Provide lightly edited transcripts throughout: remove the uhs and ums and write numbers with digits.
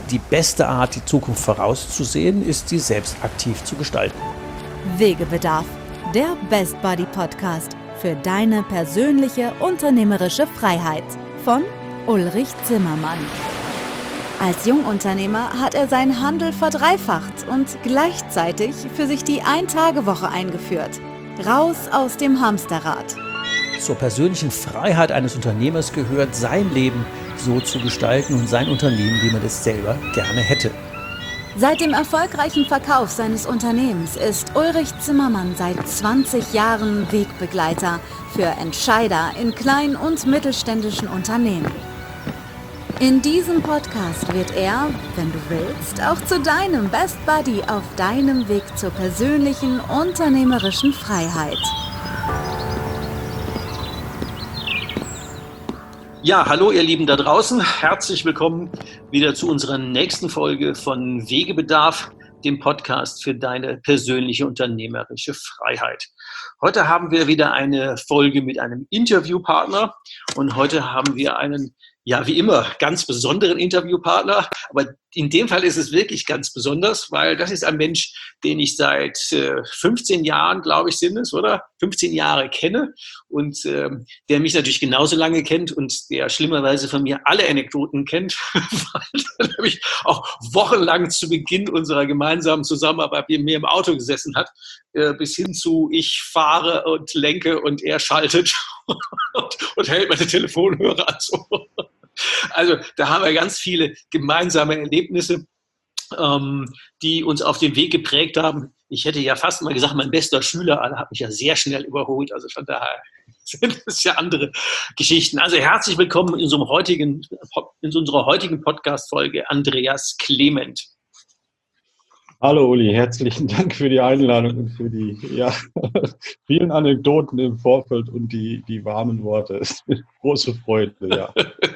Die beste Art, die Zukunft vorauszusehen, ist, sie selbst aktiv zu gestalten. Wegebedarf, der Best Buddy Podcast für deine persönliche unternehmerische Freiheit von Ulrich Zimmermann. Als Jungunternehmer hat er seinen Handel verdreifacht und gleichzeitig für sich die Ein-Tage-Woche eingeführt. Raus aus dem Hamsterrad. Zur persönlichen Freiheit eines Unternehmers gehört, sein Leben so zu gestalten und sein Unternehmen, wie man es selber gerne hätte. Seit dem erfolgreichen Verkauf seines Unternehmens ist Ulrich Zimmermann seit 20 Jahren Wegbegleiter für Entscheider in kleinen und mittelständischen Unternehmen. In diesem Podcast wird er, wenn du willst, auch zu deinem Best Buddy auf deinem Weg zur persönlichen unternehmerischen Freiheit. Ja, hallo ihr Lieben da draußen, herzlich willkommen wieder zu unserer nächsten Folge von Wegebedarf, dem Podcast für deine persönliche unternehmerische Freiheit. Heute haben wir wieder eine Folge mit einem Interviewpartner und heute haben wir einen, ja wie immer, ganz besonderen Interviewpartner, aber in dem Fall ist es wirklich ganz besonders, weil das ist ein Mensch, den ich seit 15 Jahren, glaube ich, sind es, oder? 15 Jahre kenne und der mich natürlich genauso lange kennt und der schlimmerweise von mir alle Anekdoten kennt, weil er nämlich auch wochenlang zu Beginn unserer gemeinsamen Zusammenarbeit mit mir im Auto gesessen hat, bis hin zu ich fahre und lenke und er schaltet und hält meine Telefonhörer an. Also da haben wir ganz viele gemeinsame Erlebnisse, die uns auf den Weg geprägt haben. Ich hätte ja fast mal gesagt, mein bester Schüler, alle hat mich ja sehr schnell überholt. Also von daher sind es ja andere Geschichten. Also herzlich willkommen in unserer heutigen Podcast-Folge, Andreas Clement. Hallo Uli, herzlichen Dank für die Einladung und für die vielen Anekdoten im Vorfeld und die warmen Worte. Es ist eine große Freude, ja.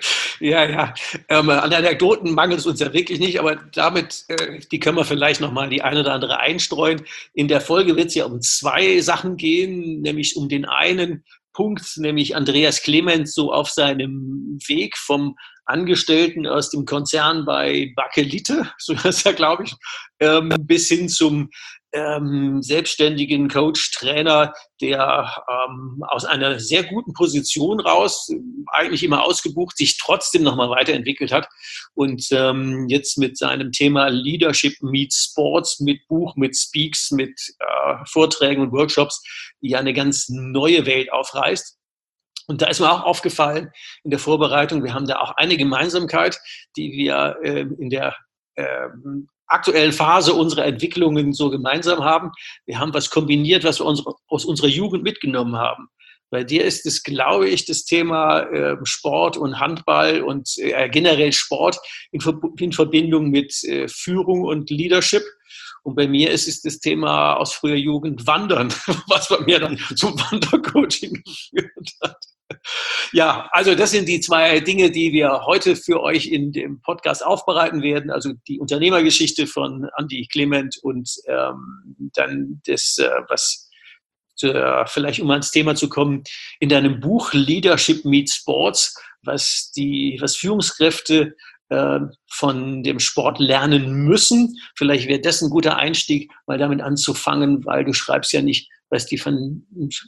Ja. An Anekdoten mangelt es uns ja wirklich nicht, aber damit, die können wir vielleicht nochmal die eine oder andere einstreuen. In der Folge wird es ja um zwei Sachen gehen, nämlich um den einen Punkt, nämlich Andreas Clement so auf seinem Weg vom Angestellten aus dem Konzern bei Bakelite, so ist es ja, glaube ich, bis hin zum selbstständigen Coach, Trainer, der aus einer sehr guten Position raus, eigentlich immer ausgebucht, sich trotzdem nochmal weiterentwickelt hat und jetzt mit seinem Thema Leadership meets Sports, mit Buch, mit Speaks, mit Vorträgen und Workshops, ja eine ganz neue Welt aufreißt. Und da ist mir auch aufgefallen in der Vorbereitung, wir haben da auch eine Gemeinsamkeit, die wir in der aktuellen Phase unserer Entwicklungen so gemeinsam haben. Wir haben was kombiniert, was wir aus unserer Jugend mitgenommen haben. Bei dir ist es, glaube ich, das Thema Sport und Handball und generell Sport in Verbindung mit Führung und Leadership. Und bei mir ist es das Thema aus früher Jugend Wandern, was bei mir dann zum Wandercoaching geführt hat. Ja, also das sind die zwei Dinge, die wir heute für euch in dem Podcast aufbereiten werden. Also die Unternehmergeschichte von Andi Clement und dann das, was vielleicht um ans Thema zu kommen, in deinem Buch Leadership Meets Sports, was Führungskräfte von dem Sport lernen müssen. Vielleicht wäre das ein guter Einstieg, mal damit anzufangen, weil du schreibst ja nicht, was die vom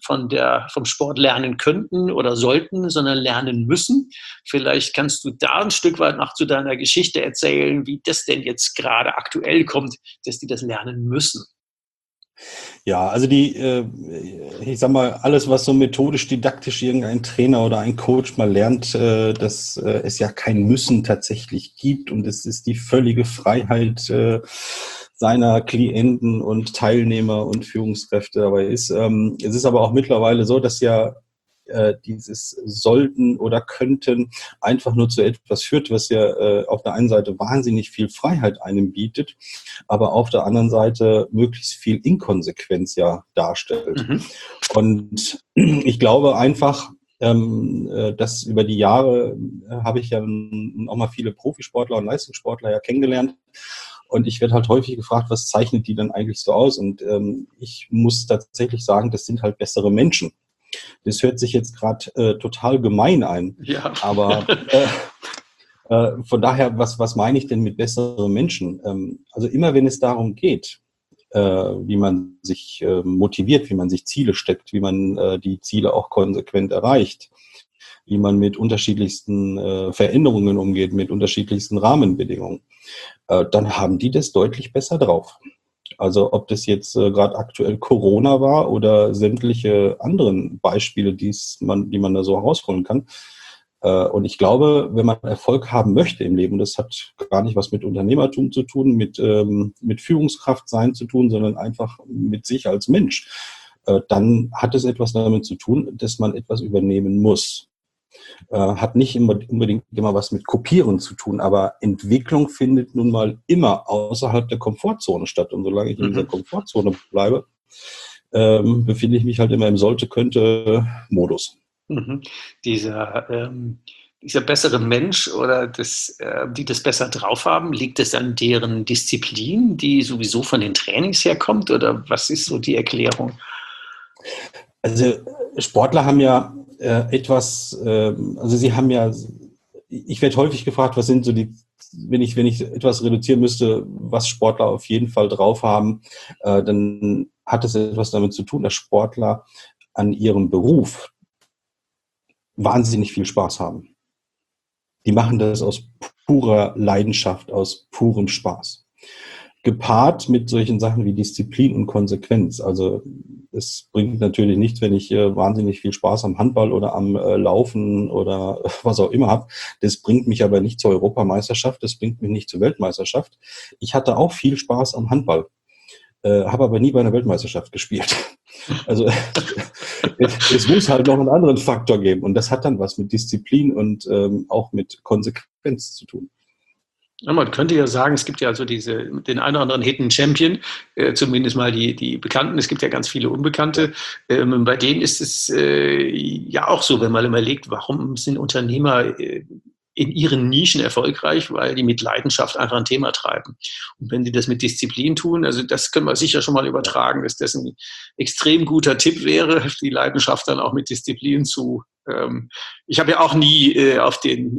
Sport lernen könnten oder sollten, sondern lernen müssen. Vielleicht kannst du da ein Stück weit noch zu deiner Geschichte erzählen, wie das denn jetzt gerade aktuell kommt, dass die das lernen müssen. Ja, also ich sag mal, alles, was so methodisch-didaktisch irgendein Trainer oder ein Coach mal lernt, dass es ja kein Müssen tatsächlich gibt und es ist die völlige Freiheit seiner Klienten und Teilnehmer und Führungskräfte dabei ist. Es ist aber auch mittlerweile so, dass ja dieses sollten oder könnten einfach nur zu etwas führt, was ja auf der einen Seite wahnsinnig viel Freiheit einem bietet, aber auf der anderen Seite möglichst viel Inkonsequenz ja darstellt. Mhm. Und ich glaube einfach, dass über die Jahre habe ich ja auch mal viele Profisportler und Leistungssportler ja kennengelernt. Und ich werde halt häufig gefragt, was zeichnet die denn eigentlich so aus? Und ich muss tatsächlich sagen, das sind halt bessere Menschen. Das hört sich jetzt gerade total gemein ein, ja. Aber Von daher, was meine ich denn mit besseren Menschen? Also immer wenn es darum geht, wie man sich motiviert, wie man sich Ziele steckt, wie man die Ziele auch konsequent erreicht, wie man mit unterschiedlichsten Veränderungen umgeht, mit unterschiedlichsten Rahmenbedingungen, dann haben die das deutlich besser drauf. Also ob das jetzt gerade aktuell Corona war oder sämtliche anderen Beispiele, die man da so herausholen kann. Und ich glaube, wenn man Erfolg haben möchte im Leben, das hat gar nicht was mit Unternehmertum zu tun, mit Führungskraft sein zu tun, sondern einfach mit sich als Mensch, dann hat es etwas damit zu tun, dass man etwas übernehmen muss. Hat nicht unbedingt immer was mit Kopieren zu tun, aber Entwicklung findet nun mal immer außerhalb der Komfortzone statt. Und solange ich in dieser Komfortzone bleibe, befinde ich mich halt immer im Sollte-Könnte-Modus. Dieser bessere Mensch oder die das besser drauf haben, liegt es an deren Disziplin, die sowieso von den Trainings herkommt, oder was ist so die Erklärung? Also Sportler haben ja also sie haben ja, ich werde häufig gefragt, was sind so wenn ich etwas reduzieren müsste, was Sportler auf jeden Fall drauf haben, dann hat es etwas damit zu tun, dass Sportler an ihrem Beruf wahnsinnig viel Spaß haben. Die machen das aus purer Leidenschaft, aus purem Spaß. Gepaart mit solchen Sachen wie Disziplin und Konsequenz. Also es bringt natürlich nichts, wenn ich wahnsinnig viel Spaß am Handball oder am Laufen oder was auch immer habe. Das bringt mich aber nicht zur Europameisterschaft, das bringt mich nicht zur Weltmeisterschaft. Ich hatte auch viel Spaß am Handball, habe aber nie bei einer Weltmeisterschaft gespielt. Also es muss halt noch einen anderen Faktor geben. Und das hat dann was mit Disziplin und auch mit Konsequenz zu tun. Ja, man könnte ja sagen, es gibt ja also den einen oder anderen Hidden Champion, zumindest mal die Bekannten. Es gibt ja ganz viele Unbekannte. Bei denen ist es ja auch so, wenn man überlegt, warum sind Unternehmer in ihren Nischen erfolgreich, weil die mit Leidenschaft einfach ein Thema treiben. Und wenn die das mit Disziplin tun, also das können wir sicher schon mal übertragen, dass das ein extrem guter Tipp wäre, die Leidenschaft dann auch mit Disziplin zu. Ich habe ja auch nie auf den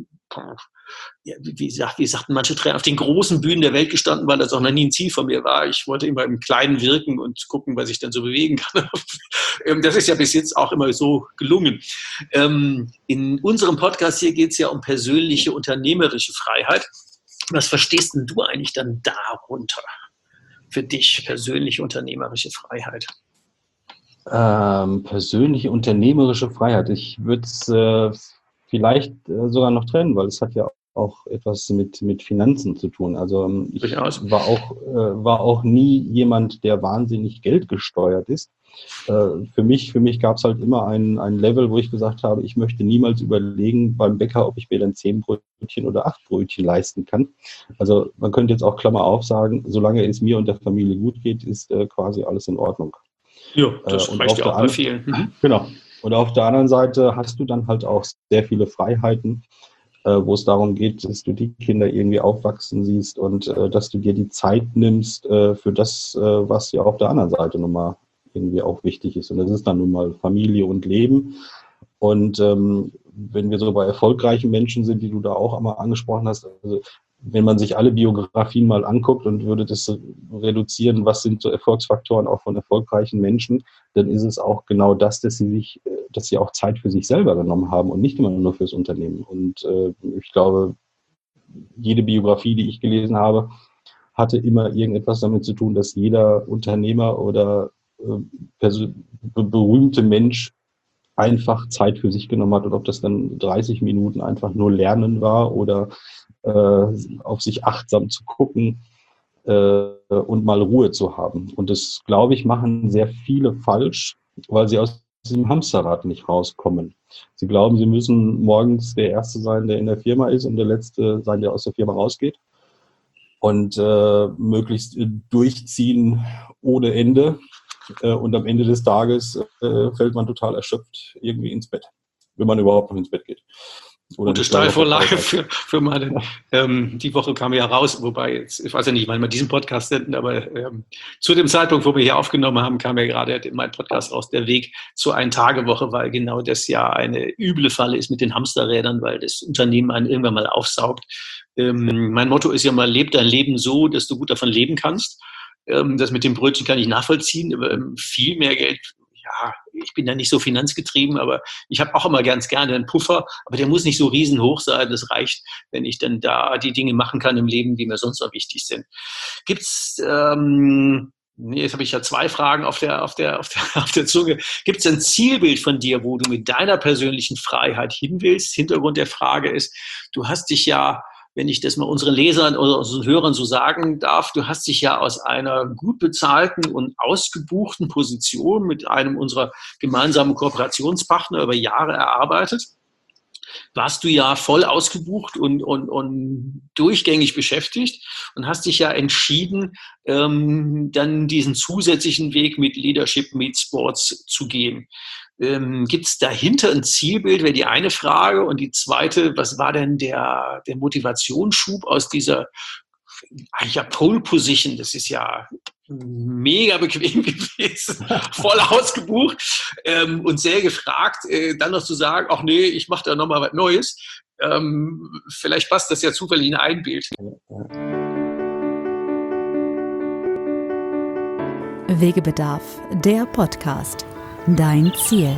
wie sagten manche Trainer, auf den großen Bühnen der Welt gestanden, weil das auch noch nie ein Ziel von mir war. Ich wollte immer im Kleinen wirken und gucken, was ich dann so bewegen kann. Das ist ja bis jetzt auch immer so gelungen. In unserem Podcast hier geht es ja um persönliche unternehmerische Freiheit. Was verstehst denn du eigentlich dann darunter für dich, persönliche unternehmerische Freiheit? Persönliche unternehmerische Freiheit. Ich würde es vielleicht sogar noch trennen, weil es hat ja auch etwas mit Finanzen zu tun. Also ich war auch nie jemand, der wahnsinnig geldgesteuert ist. Für mich gab es halt immer ein Level, wo ich gesagt habe, ich möchte niemals überlegen beim Bäcker, ob ich mir dann 10 Brötchen oder 8 Brötchen leisten kann. Also man könnte jetzt auch Klammer auf sagen, solange es mir und der Familie gut geht, ist quasi alles in Ordnung. Ja, das reicht ja auch bei vielen. Genau. Und auf der anderen Seite hast du dann halt auch sehr viele Freiheiten, wo es darum geht, dass du die Kinder irgendwie aufwachsen siehst und dass du dir die Zeit nimmst für das, was ja auf der anderen Seite nochmal irgendwie auch wichtig ist. Und das ist dann nun mal Familie und Leben. Und wenn wir so bei erfolgreichen Menschen sind, die du da auch einmal angesprochen hast, also wenn man sich alle Biografien mal anguckt und würde das reduzieren, was sind so Erfolgsfaktoren auch von erfolgreichen Menschen, dann ist es auch genau das, dass sie auch Zeit für sich selber genommen haben und nicht immer nur fürs Unternehmen. Und ich glaube, jede Biografie, die ich gelesen habe, hatte immer irgendetwas damit zu tun, dass jeder Unternehmer oder berühmte Mensch einfach Zeit für sich genommen hat. Und ob das dann 30 Minuten einfach nur Lernen war oder auf sich achtsam zu gucken und mal Ruhe zu haben. Und das, glaube ich, machen sehr viele falsch, weil sie aus diesem Hamsterrad nicht rauskommen. Sie glauben, sie müssen morgens der Erste sein, der in der Firma ist und der Letzte sein, der aus der Firma rausgeht. Und möglichst durchziehen ohne Ende. Und am Ende des Tages fällt man total erschöpft irgendwie ins Bett, wenn man überhaupt noch ins Bett geht. Oder gute Steilvorlage für meine, die Woche kam ja raus, wobei jetzt, ich weiß ja nicht, wann wir diesen Podcast senden, aber zu dem Zeitpunkt, wo wir hier aufgenommen haben, kam ja gerade mein Podcast raus, der Weg zur Ein-Tage-Woche, weil genau das ja eine üble Falle ist mit den Hamsterrädern, weil das Unternehmen einen irgendwann mal aufsaugt. Mein Motto ist ja mal, leb dein Leben so, dass du gut davon leben kannst. Das mit dem Brötchen kann ich nachvollziehen, aber viel mehr Geld, ja, ich bin ja nicht so finanzgetrieben, aber ich habe auch immer ganz gerne einen Puffer, aber der muss nicht so riesenhoch sein. Das reicht, wenn ich dann da die Dinge machen kann im Leben, die mir sonst noch wichtig sind. Gibt's, jetzt habe ich ja 2 Fragen auf der Zunge. Gibt es ein Zielbild von dir, wo du mit deiner persönlichen Freiheit hin willst? Hintergrund der Frage ist, du hast dich ja, wenn ich das mal unseren Lesern oder unseren Hörern so sagen darf, du hast dich ja aus einer gut bezahlten und ausgebuchten Position mit einem unserer gemeinsamen Kooperationspartner über Jahre erarbeitet. Warst du ja voll ausgebucht und durchgängig beschäftigt und hast dich ja entschieden, dann diesen zusätzlichen Weg mit Leadership Meets Sports zu gehen. Gibt es dahinter ein Zielbild, wäre die eine Frage. Und die zweite, was war denn der Motivationsschub aus dieser Pole Position? Das ist ja mega bequem gewesen, voll ausgebucht und sehr gefragt, dann noch zu sagen, ach nee, ich mache da nochmal was Neues. Vielleicht passt das ja zufällig in ein Bild. Wegebedarf, der Podcast. Dein Ziel.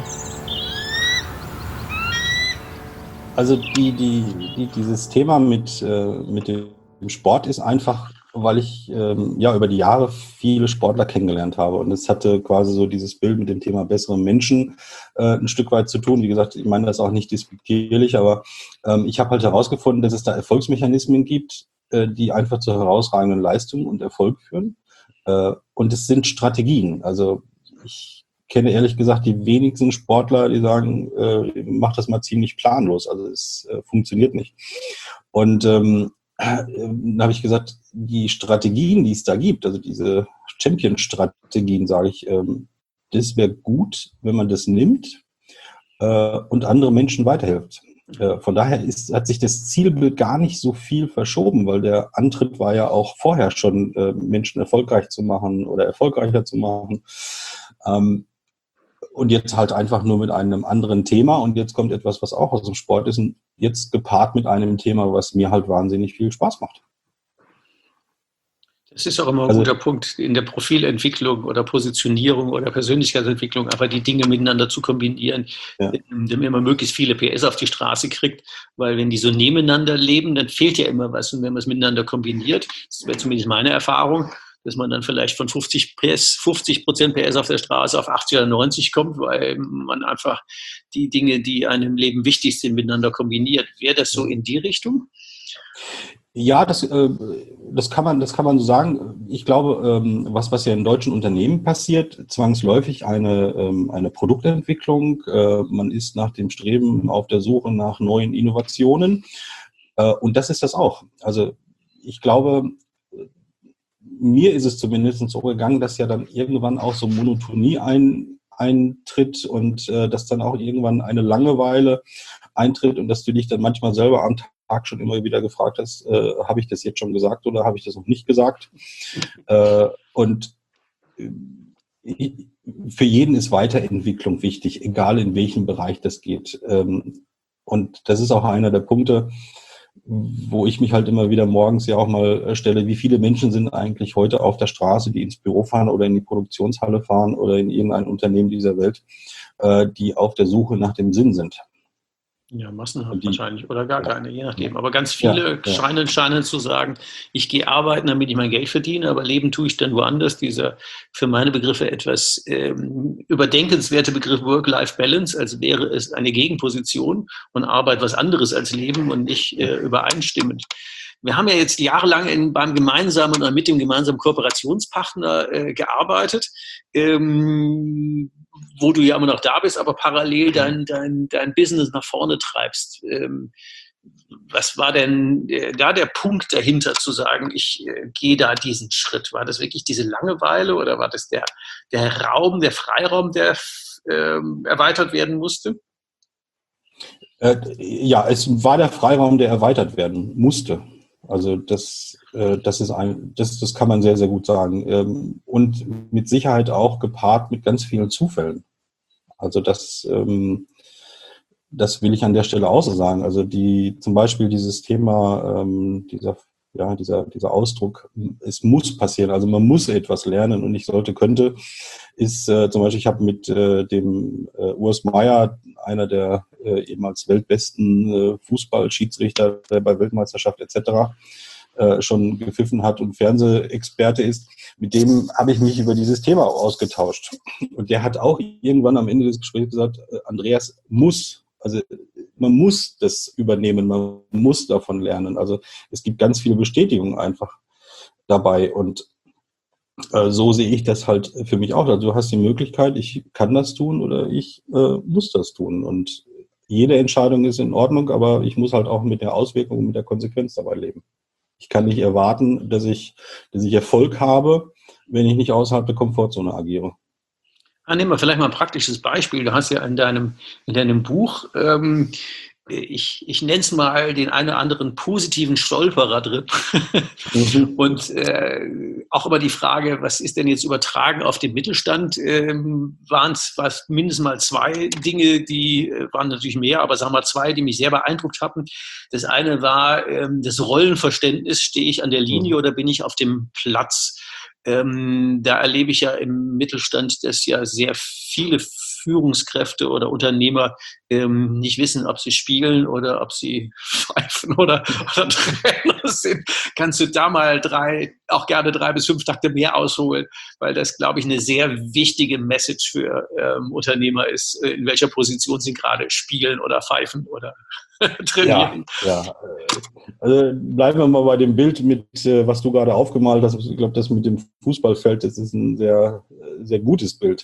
Also dieses Thema mit dem Sport ist einfach, weil ich über die Jahre viele Sportler kennengelernt habe. Und es hatte quasi so dieses Bild mit dem Thema bessere Menschen ein Stück weit zu tun. Wie gesagt, ich meine das auch nicht despektierlich, aber ich habe halt herausgefunden, dass es da Erfolgsmechanismen gibt, die einfach zu herausragenden Leistungen und Erfolg führen. Und es sind Strategien. Also ich kenne ehrlich gesagt die wenigsten Sportler, die sagen, mach das mal ziemlich planlos. Also es funktioniert nicht. Und dann habe ich gesagt, die Strategien, die es da gibt, also diese Champion-Strategien, sage ich, das wäre gut, wenn man das nimmt und andere Menschen weiterhilft. Von daher hat sich das Zielbild gar nicht so viel verschoben, weil der Antritt war ja auch vorher schon, Menschen erfolgreich zu machen oder erfolgreicher zu machen. Und jetzt halt einfach nur mit einem anderen Thema. Und jetzt kommt etwas, was auch aus dem Sport ist, und jetzt gepaart mit einem Thema, was mir halt wahnsinnig viel Spaß macht. Das ist auch immer ein guter Punkt in der Profilentwicklung oder Positionierung oder Persönlichkeitsentwicklung, aber die Dinge miteinander zu kombinieren, damit man möglichst viele PS auf die Straße kriegt, weil wenn die so nebeneinander leben, dann fehlt ja immer was. Und wenn man es miteinander kombiniert, das wäre zumindest meine Erfahrung, dass man dann vielleicht von 50% PS auf der Straße auf 80 oder 90 kommt, weil man einfach die Dinge, die einem im Leben wichtig sind, miteinander kombiniert. Wäre das so in die Richtung? Ja, das kann man so sagen. Ich glaube, was ja in deutschen Unternehmen passiert, zwangsläufig eine Produktentwicklung. Man ist nach dem Streben auf der Suche nach neuen Innovationen. Und das ist das auch. Also ich glaube, mir ist es zumindest so gegangen, dass ja dann irgendwann auch so Monotonie eintritt und dass dann auch irgendwann eine Langeweile eintritt und dass du dich dann manchmal selber am Tag schon immer wieder gefragt hast, habe ich das jetzt schon gesagt oder habe ich das noch nicht gesagt? Und für jeden ist Weiterentwicklung wichtig, egal in welchem Bereich das geht. Und das ist auch einer der Punkte, wo ich mich halt immer wieder morgens ja auch mal stelle, wie viele Menschen sind eigentlich heute auf der Straße, die ins Büro fahren oder in die Produktionshalle fahren oder in irgendein Unternehmen dieser Welt, die auf der Suche nach dem Sinn sind. Ja, massenhaft wahrscheinlich oder gar keine, je nachdem. Aber ganz viele scheinen zu sagen, ich gehe arbeiten, damit ich mein Geld verdiene, aber leben tue ich dann woanders. Dieser für meine Begriffe etwas überdenkenswerte Begriff Work-Life-Balance, als wäre es eine Gegenposition und Arbeit was anderes als Leben und nicht übereinstimmend. Wir haben ja jetzt jahrelang beim gemeinsamen oder mit dem gemeinsamen Kooperationspartner gearbeitet, wo du ja immer noch da bist, aber parallel dein Business nach vorne treibst. Was war denn da der Punkt dahinter, zu sagen, ich gehe da diesen Schritt? War das wirklich diese Langeweile oder war das der Raum, der Freiraum, der erweitert werden musste? Ja, es war der Freiraum, der erweitert werden musste. Also das kann man sehr, sehr gut sagen. Und mit Sicherheit auch gepaart mit ganz vielen Zufällen. Also das will ich an der Stelle auch so sagen. Also zum Beispiel dieses Thema, dieser Ausdruck, es muss passieren. Also man muss etwas lernen und nicht könnte, ist zum Beispiel, ich habe mit dem Urs Meier, einer der ehemals weltbesten Fußballschiedsrichter, der bei Weltmeisterschaft etc. Schon gepfiffen hat und Fernsehexperte ist, mit dem habe ich mich über dieses Thema ausgetauscht. Und der hat auch irgendwann am Ende des Gesprächs gesagt, Andreas man muss das übernehmen, man muss davon lernen. Also es gibt ganz viele Bestätigungen einfach dabei. Und so sehe ich das halt für mich auch. Also du hast die Möglichkeit, ich kann das tun oder ich muss das tun. Und jede Entscheidung ist in Ordnung, aber ich muss halt auch mit der Auswirkung und mit der Konsequenz dabei leben. Ich kann nicht erwarten, dass ich Erfolg habe, wenn ich nicht außerhalb der Komfortzone agiere. Nehmen wir vielleicht mal ein praktisches Beispiel. Du hast ja in deinem Buch, ich nenne es mal den einen oder anderen positiven Stolperer drin. Und auch immer die Frage, was ist denn jetzt übertragen auf den Mittelstand? Waren es mindestens mal zwei Dinge, die waren natürlich mehr, aber sagen wir mal zwei, die mich sehr beeindruckt hatten. Das eine war das Rollenverständnis, stehe ich an der Linie oder bin ich auf dem Platz? Da erlebe ich ja im Mittelstand, dass ja sehr viele Führungskräfte oder Unternehmer nicht wissen, ob sie spielen oder ob sie pfeifen oder Trainer sind. Kannst du da mal auch gerne 3 bis 5 Takte mehr ausholen, weil das, glaube ich, eine sehr wichtige Message für Unternehmer ist, in welcher Position sie gerade spielen oder pfeifen oder trainieren. Ja. Also bleiben wir mal bei dem Bild mit, was du gerade aufgemalt hast. Ich glaube, das mit dem Fußballfeld, das ist ein sehr, sehr gutes Bild.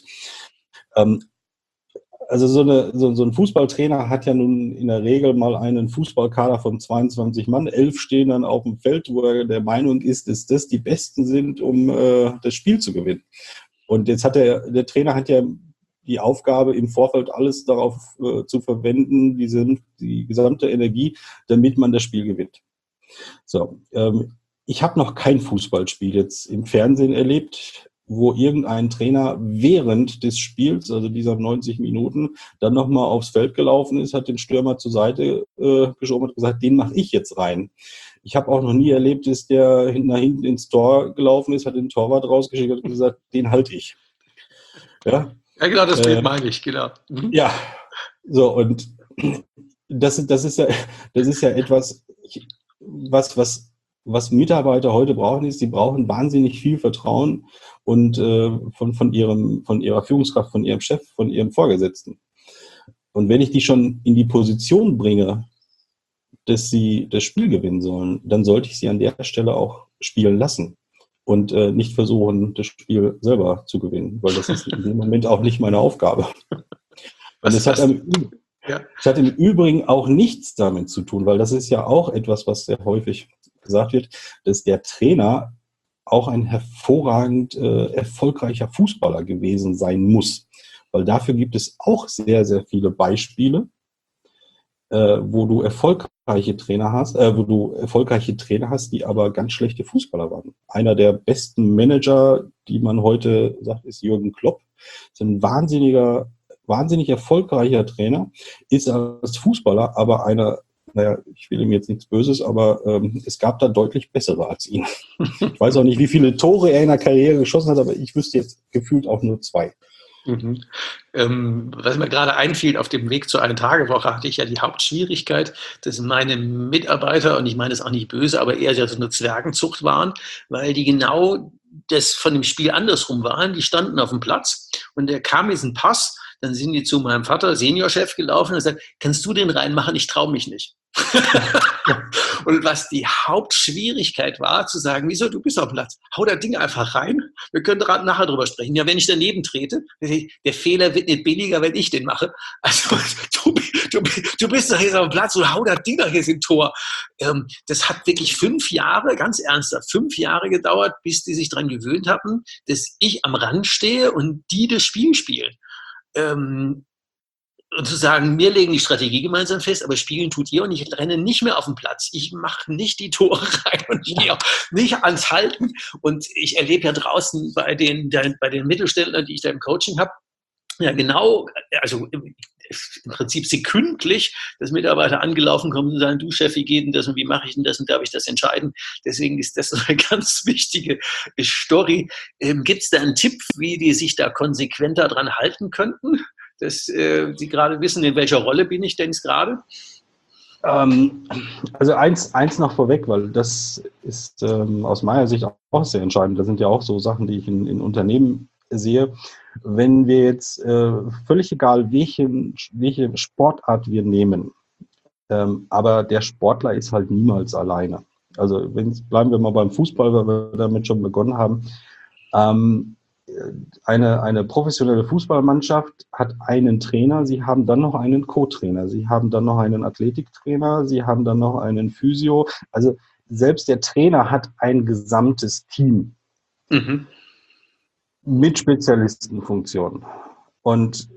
Also so ein Fußballtrainer hat ja nun in der Regel mal einen Fußballkader von 22 Mann. 11 stehen dann auf dem Feld, wo er der Meinung ist, dass das die Besten sind, um das Spiel zu gewinnen. Und jetzt der Trainer hat ja die Aufgabe, im Vorfeld alles darauf zu verwenden, die gesamte Energie, damit man das Spiel gewinnt. So, ich habe noch kein Fußballspiel jetzt im Fernsehen erlebt, wo irgendein Trainer während des Spiels, also dieser 90 Minuten, dann nochmal aufs Feld gelaufen ist, hat den Stürmer zur Seite geschoben und gesagt, den mache ich jetzt rein. Ich habe auch noch nie erlebt, dass der nach hinten ins Tor gelaufen ist, hat den Torwart rausgeschickt und gesagt, den halte ich. Ja, genau, das Bild meine ich, genau. Mhm. Ja, so, und das ist ja etwas, was Mitarbeiter heute brauchen, sie brauchen wahnsinnig viel Vertrauen und von ihrer Führungskraft, von ihrem Chef, von ihrem Vorgesetzten. Und wenn ich die schon in die Position bringe, dass sie das Spiel gewinnen sollen, dann sollte ich sie an der Stelle auch spielen lassen und nicht versuchen, das Spiel selber zu gewinnen, weil das ist in dem Moment auch nicht meine Aufgabe. Und es hat im Übrigen auch nichts damit zu tun, weil das ist ja auch etwas, was sehr häufig gesagt wird, dass der Trainer auch ein hervorragend erfolgreicher Fußballer gewesen sein muss. Weil dafür gibt es auch sehr, sehr viele Beispiele, wo du erfolgreiche Trainer hast, die aber ganz schlechte Fußballer waren. Einer der besten Manager, die man heute sagt, ist Jürgen Klopp. Ist ein wahnsinnig erfolgreicher Trainer, ist als Fußballer aber ich will ihm jetzt nichts Böses, aber es gab da deutlich bessere als ihn. Ich weiß auch nicht, wie viele Tore er in der Karriere geschossen hat, aber ich wüsste jetzt gefühlt auch nur 2. Mhm. Was mir gerade einfiel, auf dem Weg zur Eine-Tage-Woche hatte ich ja die Hauptschwierigkeit, dass meine Mitarbeiter, und ich meine das auch nicht böse, aber eher so eine Zwergenzucht waren, weil die genau das von dem Spiel andersrum waren. Die standen auf dem Platz und der kam jetzt ein Pass, dann sind die zu meinem Vater, Seniorchef, gelaufen und gesagt, kannst du den reinmachen? Ich traue mich nicht. Und was die Hauptschwierigkeit war, zu sagen, wieso, du bist auf dem Platz, hau das Ding einfach rein, wir können nachher drüber sprechen. Ja, wenn ich daneben trete, der Fehler wird nicht billiger, wenn ich den mache. Also du bist doch jetzt auf dem Platz und hau das Ding doch jetzt im Tor. Das hat wirklich 5 Jahre, ganz ernsthaft, 5 Jahre gedauert, bis die sich daran gewöhnt hatten, dass ich am Rand stehe und die das Spiel spielen. und zu sagen, wir legen die Strategie gemeinsam fest, aber spielen tut ihr und ich renne nicht mehr auf den Platz. Ich mache nicht die Tore rein und ich gehe auch nicht ans Halten. Und ich erlebe ja draußen bei den Mittelständlern, die ich da im Coaching habe, ja genau, also im Prinzip sekündlich, dass Mitarbeiter angelaufen kommen und sagen, du Chef, wie geht denn das und wie mache ich denn das und darf ich das entscheiden? Deswegen ist das eine ganz wichtige Story. Gibt es da einen Tipp, wie die sich da konsequenter dran halten könnten? Dass Sie gerade wissen, in welcher Rolle bin ich denn gerade? Also eins noch vorweg, weil das ist aus meiner Sicht auch sehr entscheidend. Das sind ja auch so Sachen, die ich in Unternehmen sehe. Wenn wir jetzt völlig egal, welche Sportart wir nehmen, aber der Sportler ist halt niemals alleine. Also bleiben wir mal beim Fußball, weil wir damit schon begonnen haben. Eine professionelle Fußballmannschaft hat einen Trainer, sie haben dann noch einen Co-Trainer, sie haben dann noch einen Athletiktrainer, sie haben dann noch einen Physio. Also selbst der Trainer hat ein gesamtes Team mit Spezialistenfunktionen. Und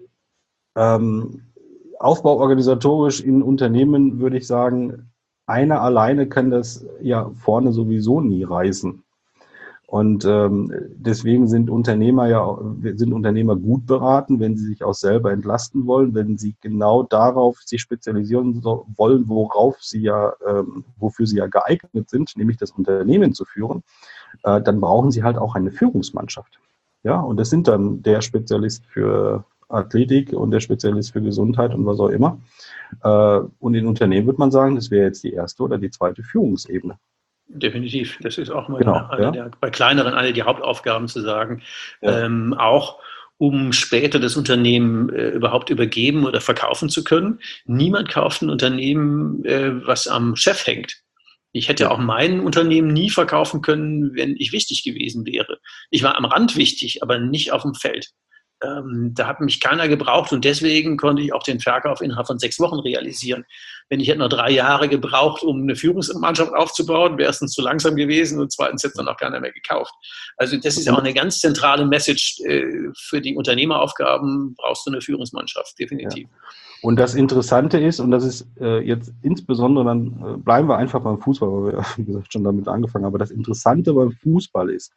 aufbauorganisatorisch in Unternehmen würde ich sagen, einer alleine kann das ja vorne sowieso nie reißen. Und deswegen sind Unternehmer gut beraten, wenn sie sich auch selber entlasten wollen, wenn sie genau darauf sich spezialisieren wollen, wofür sie ja geeignet sind, nämlich das Unternehmen zu führen, dann brauchen sie halt auch eine Führungsmannschaft. Ja, und das sind dann der Spezialist für Athletik und der Spezialist für Gesundheit und was auch immer. Und in Unternehmen würde man sagen, das wäre jetzt die erste oder die zweite Führungsebene. Definitiv. Das ist auch mal bei kleineren eine der Hauptaufgaben zu sagen, auch um später das Unternehmen überhaupt übergeben oder verkaufen zu können. Niemand kauft ein Unternehmen, was am Chef hängt. Ich hätte auch mein Unternehmen nie verkaufen können, wenn ich wichtig gewesen wäre. Ich war am Rand wichtig, aber nicht auf dem Feld. Da hat mich keiner gebraucht und deswegen konnte ich auch den Verkauf innerhalb von 6 Wochen realisieren. Wenn ich hätte noch 3 Jahre gebraucht, um eine Führungsmannschaft aufzubauen, wäre erstens zu langsam gewesen und zweitens hätte es dann auch keiner mehr gekauft. Also das ist auch eine ganz zentrale Message für die Unternehmeraufgaben, brauchst du eine Führungsmannschaft, definitiv. Ja. Und das Interessante ist, und das ist jetzt insbesondere, dann bleiben wir einfach beim Fußball, weil wir, wie gesagt, schon damit angefangen haben, aber das Interessante beim Fußball ist,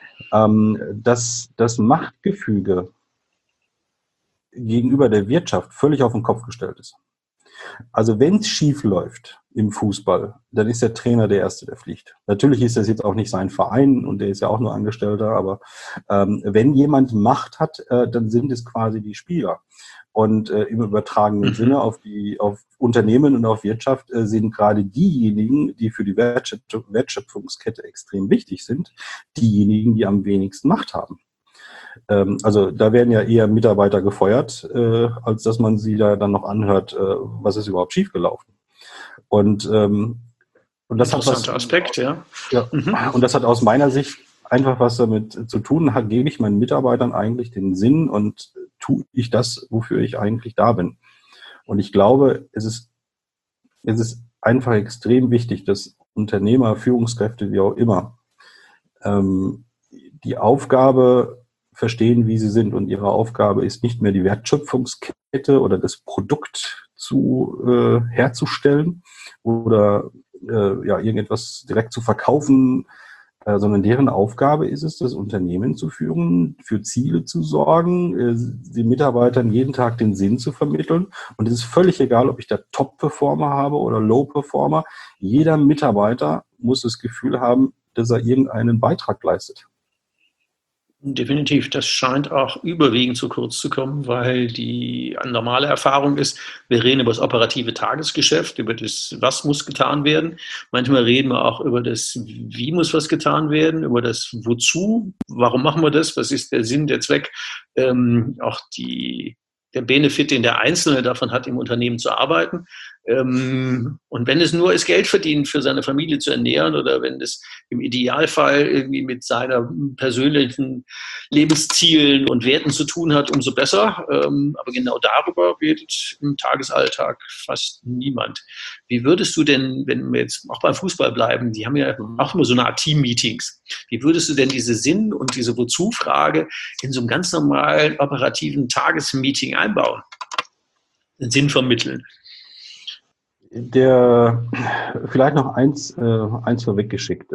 dass das Machtgefüge gegenüber der Wirtschaft völlig auf den Kopf gestellt ist. Also wenn es schief läuft im Fußball, dann ist der Trainer der Erste, der fliegt. Natürlich ist das jetzt auch nicht sein Verein und der ist ja auch nur Angestellter, aber wenn jemand Macht hat, dann sind es quasi die Spieler. Und im übertragenen Sinne auf Unternehmen und auf Wirtschaft sind gerade diejenigen, die für die Wertschöpfungskette extrem wichtig sind, diejenigen, die am wenigsten Macht haben. Also da werden ja eher Mitarbeiter gefeuert, als dass man sie da dann noch anhört, was ist überhaupt schiefgelaufen. Und das hat was, Aspekt, ja. Und das hat aus meiner Sicht einfach was damit zu tun, gebe ich meinen Mitarbeitern eigentlich den Sinn und tue ich das, wofür ich eigentlich da bin. Und ich glaube, es ist einfach extrem wichtig, dass Unternehmer, Führungskräfte, wie auch immer, die Aufgabe verstehen, wie sie sind. Und ihre Aufgabe ist nicht mehr die Wertschöpfungskette oder das Produkt herzustellen oder irgendetwas direkt zu verkaufen, sondern deren Aufgabe ist es, das Unternehmen zu führen, für Ziele zu sorgen, den Mitarbeitern jeden Tag den Sinn zu vermitteln. Und es ist völlig egal, ob ich da Top-Performer habe oder Low-Performer. Jeder Mitarbeiter muss das Gefühl haben, dass er irgendeinen Beitrag leistet. Definitiv, das scheint auch überwiegend zu kurz zu kommen, weil die normale Erfahrung ist, wir reden über das operative Tagesgeschäft, über das, was muss getan werden. Manchmal reden wir auch über das, wie muss was getan werden, über das Wozu, warum machen wir das, was ist der Sinn, der Zweck, auch der Benefit, den der Einzelne davon hat, im Unternehmen zu arbeiten. Und wenn es nur ist, Geld verdienen, für seine Familie zu ernähren oder wenn es im Idealfall irgendwie mit seiner persönlichen Lebenszielen und Werten zu tun hat, umso besser. Aber genau darüber redet im Tagesalltag fast niemand. Wie würdest du denn, wenn wir jetzt auch beim Fußball bleiben, die haben ja auch immer so eine Art Team-Meetings, wie würdest du denn diese Sinn- und diese Wozu-Frage in so einem ganz normalen operativen Tagesmeeting einbauen? den Sinn vermitteln. Vielleicht noch eins vorweggeschickt.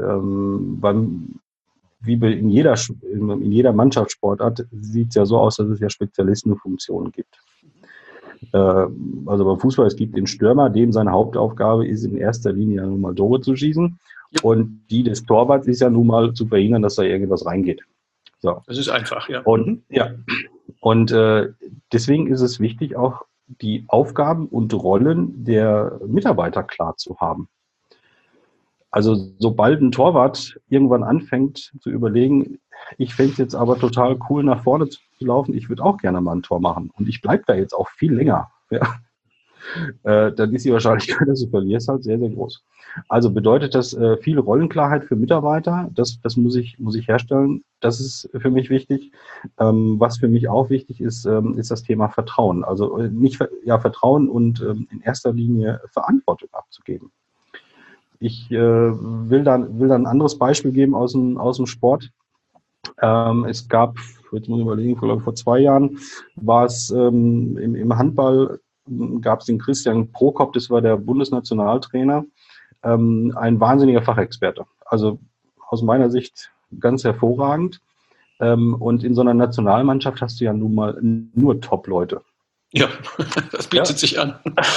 Wie in jeder Mannschaftssportart sieht es ja so aus, dass es ja Spezialistenfunktionen gibt. Also beim Fußball, es gibt den Stürmer, dem seine Hauptaufgabe ist, in erster Linie nun mal Tore zu schießen. Ja. Und die des Torwarts ist ja nun mal zu verhindern, dass da irgendwas reingeht. So. Das ist einfach, ja. Und deswegen ist es wichtig, auch die Aufgaben und Rollen der Mitarbeiter klar zu haben. Also sobald ein Torwart irgendwann anfängt zu überlegen, ich fände es jetzt aber total cool, nach vorne zu laufen, ich würde auch gerne mal ein Tor machen und ich bleibe da jetzt auch viel länger, dann ist die Wahrscheinlichkeit, dass du verlierst, halt sehr, sehr groß. Also bedeutet das viel Rollenklarheit für Mitarbeiter, das muss ich herstellen, das ist für mich wichtig. Was für mich auch wichtig ist, ist das Thema Vertrauen. Also Vertrauen und in erster Linie Verantwortung abzugeben. Ich will dann ein anderes Beispiel geben aus dem Sport. Es gab, jetzt muss ich überlegen, vor 2 Jahren war es im Handball, gab es den Christian Prokop, das war der Bundesnationaltrainer, ein wahnsinniger Fachexperte. Also aus meiner Sicht ganz hervorragend. Und in so einer Nationalmannschaft hast du ja nun mal nur Top-Leute. Ja, das bietet sich an.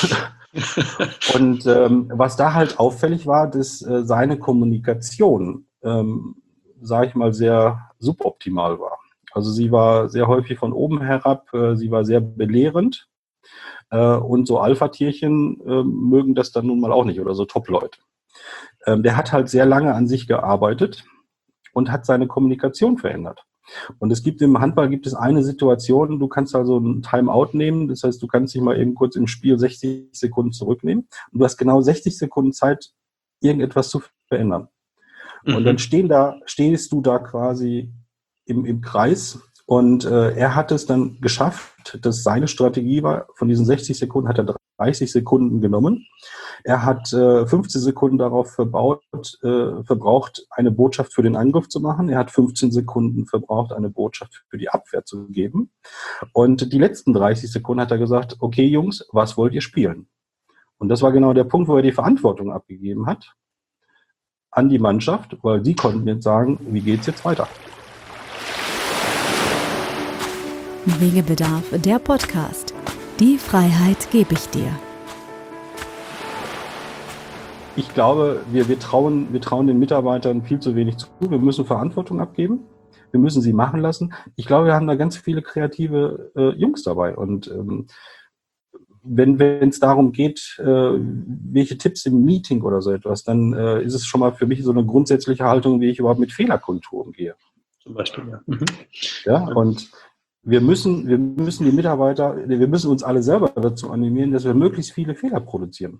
Und was da halt auffällig war, dass seine Kommunikation, sage ich mal, sehr suboptimal war. Also sie war sehr häufig von oben herab, sie war sehr belehrend und so Alpha-Tierchen mögen das dann nun mal auch nicht oder so Top-Leute. Der hat halt sehr lange an sich gearbeitet und hat seine Kommunikation verändert. Und im Handball gibt es eine Situation, du kannst also ein Timeout nehmen, das heißt, du kannst dich mal eben kurz im Spiel 60 Sekunden zurücknehmen und du hast genau 60 Sekunden Zeit, irgendetwas zu verändern. Mhm. Und dann stehst du da quasi im Kreis und er hat es dann geschafft, dass seine Strategie war, von diesen 60 Sekunden hat er 30 Sekunden genommen. Er hat 15 Sekunden darauf verbraucht, eine Botschaft für den Angriff zu machen. Er hat 15 Sekunden verbraucht, eine Botschaft für die Abwehr zu geben. Und die letzten 30 Sekunden hat er gesagt, okay Jungs, was wollt ihr spielen? Und das war genau der Punkt, wo er die Verantwortung abgegeben hat an die Mannschaft, weil die konnten jetzt sagen, wie geht's jetzt weiter? Wegebedarf, der Podcast. Die Freiheit gebe ich dir. Ich glaube, wir trauen den Mitarbeitern viel zu wenig zu. Wir müssen Verantwortung abgeben. Wir müssen sie machen lassen. Ich glaube, wir haben da ganz viele kreative Jungs dabei. Und wenn es darum geht, welche Tipps im Meeting oder so etwas, dann ist es schon mal für mich so eine grundsätzliche Haltung, wie ich überhaupt mit Fehlerkultur umgehe. Zum Beispiel, ja. Mhm. Ja, und wir müssen die Mitarbeiter, wir müssen uns alle selber dazu animieren, dass wir möglichst viele Fehler produzieren.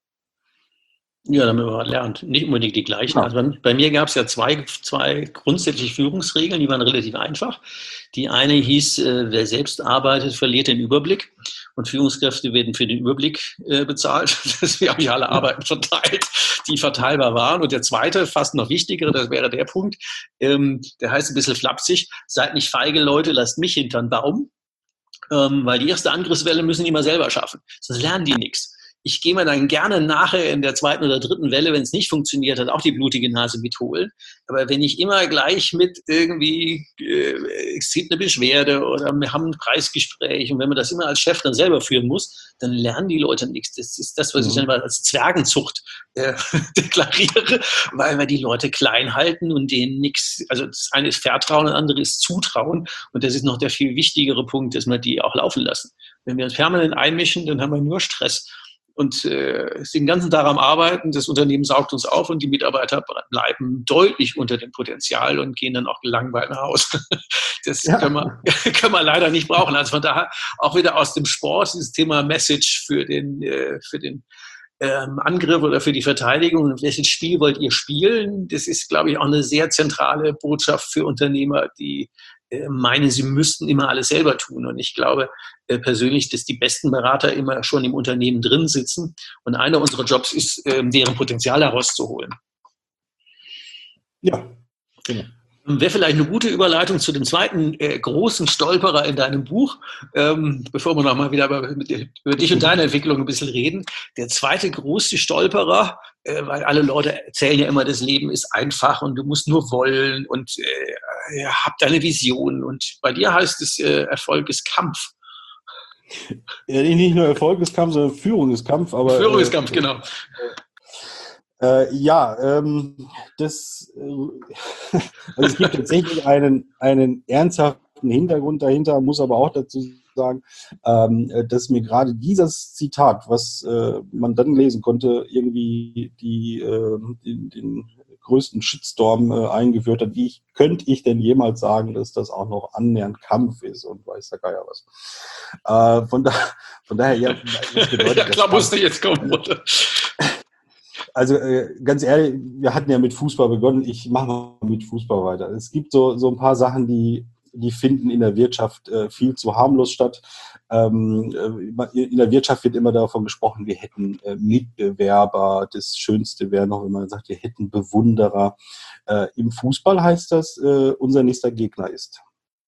Ja, damit man lernt. Nicht unbedingt die gleichen. Ja. Also bei mir gab es ja zwei grundsätzliche Führungsregeln, die waren relativ einfach. Die eine hieß, wer selbst arbeitet, verliert den Überblick. Und Führungskräfte werden für den Überblick bezahlt. Deswegen habe ich alle Arbeiten verteilt, die verteilbar waren. Und der zweite, fast noch wichtigere, das wäre der Punkt, der heißt ein bisschen flapsig, seid nicht feige Leute, lasst mich hintern Baum. Weil die erste Angriffswelle müssen die mal selber schaffen. Sonst lernen die nichts. Ich gehe mir dann gerne nachher in der zweiten oder dritten Welle, wenn es nicht funktioniert hat, auch die blutige Nase mitholen. Aber wenn ich immer gleich mit irgendwie, es gibt eine Beschwerde oder wir haben ein Preisgespräch und wenn man das immer als Chef dann selber führen muss, dann lernen die Leute nichts. Das ist das, was ich dann mal als Zwergenzucht deklariere, weil wir die Leute klein halten und denen nichts, also das eine ist Vertrauen, das andere ist Zutrauen und das ist noch der viel wichtigere Punkt, dass wir die auch laufen lassen. Wenn wir uns permanent einmischen, dann haben wir nur Stress. Und sind den ganzen Tag am Arbeiten, das Unternehmen saugt uns auf und die Mitarbeiter bleiben deutlich unter dem Potenzial und gehen dann auch gelangweilt nach Hause. Das können wir leider nicht brauchen. Also von daher auch wieder aus dem Sport, dieses Thema Message für den Angriff oder für die Verteidigung. Und welches Spiel wollt ihr spielen? Das ist, glaube ich, auch eine sehr zentrale Botschaft für Unternehmer, die meinen, sie müssten immer alles selber tun. Und ich glaube persönlich, dass die besten Berater immer schon im Unternehmen drin sitzen. Und einer unserer Jobs ist, deren Potenzial herauszuholen. Ja, genau. Wäre vielleicht eine gute Überleitung zu dem zweiten großen Stolperer in deinem Buch, bevor wir nochmal wieder über dich und deine Entwicklung ein bisschen reden. Der zweite große Stolperer, weil alle Leute erzählen ja immer, das Leben ist einfach und du musst nur wollen und hab deine Vision. Und bei dir heißt es, Erfolg ist Kampf. Ja, nicht nur Erfolg ist Kampf, sondern Führung ist Kampf. Aber, Führung ist Kampf, genau. Also es gibt tatsächlich einen ernsthaften Hintergrund dahinter, muss aber auch dazu sagen, dass mir gerade dieses Zitat, was man dann lesen konnte, irgendwie den größten Shitstorm eingeführt hat. Wie könnte ich denn jemals sagen, dass das auch noch annähernd Kampf ist und weiß der Geier was. Von daher, ja, was bedeutet ja, klar, musste jetzt kommen, oder? Also ganz ehrlich, wir hatten ja mit Fußball begonnen. Ich mache mal mit Fußball weiter. Es gibt so ein paar Sachen, die finden in der Wirtschaft viel zu harmlos statt. In der Wirtschaft wird immer davon gesprochen, wir hätten Mitbewerber. Das Schönste wäre noch, wenn man sagt, wir hätten Bewunderer. Im Fußball heißt das, unser nächster Gegner ist.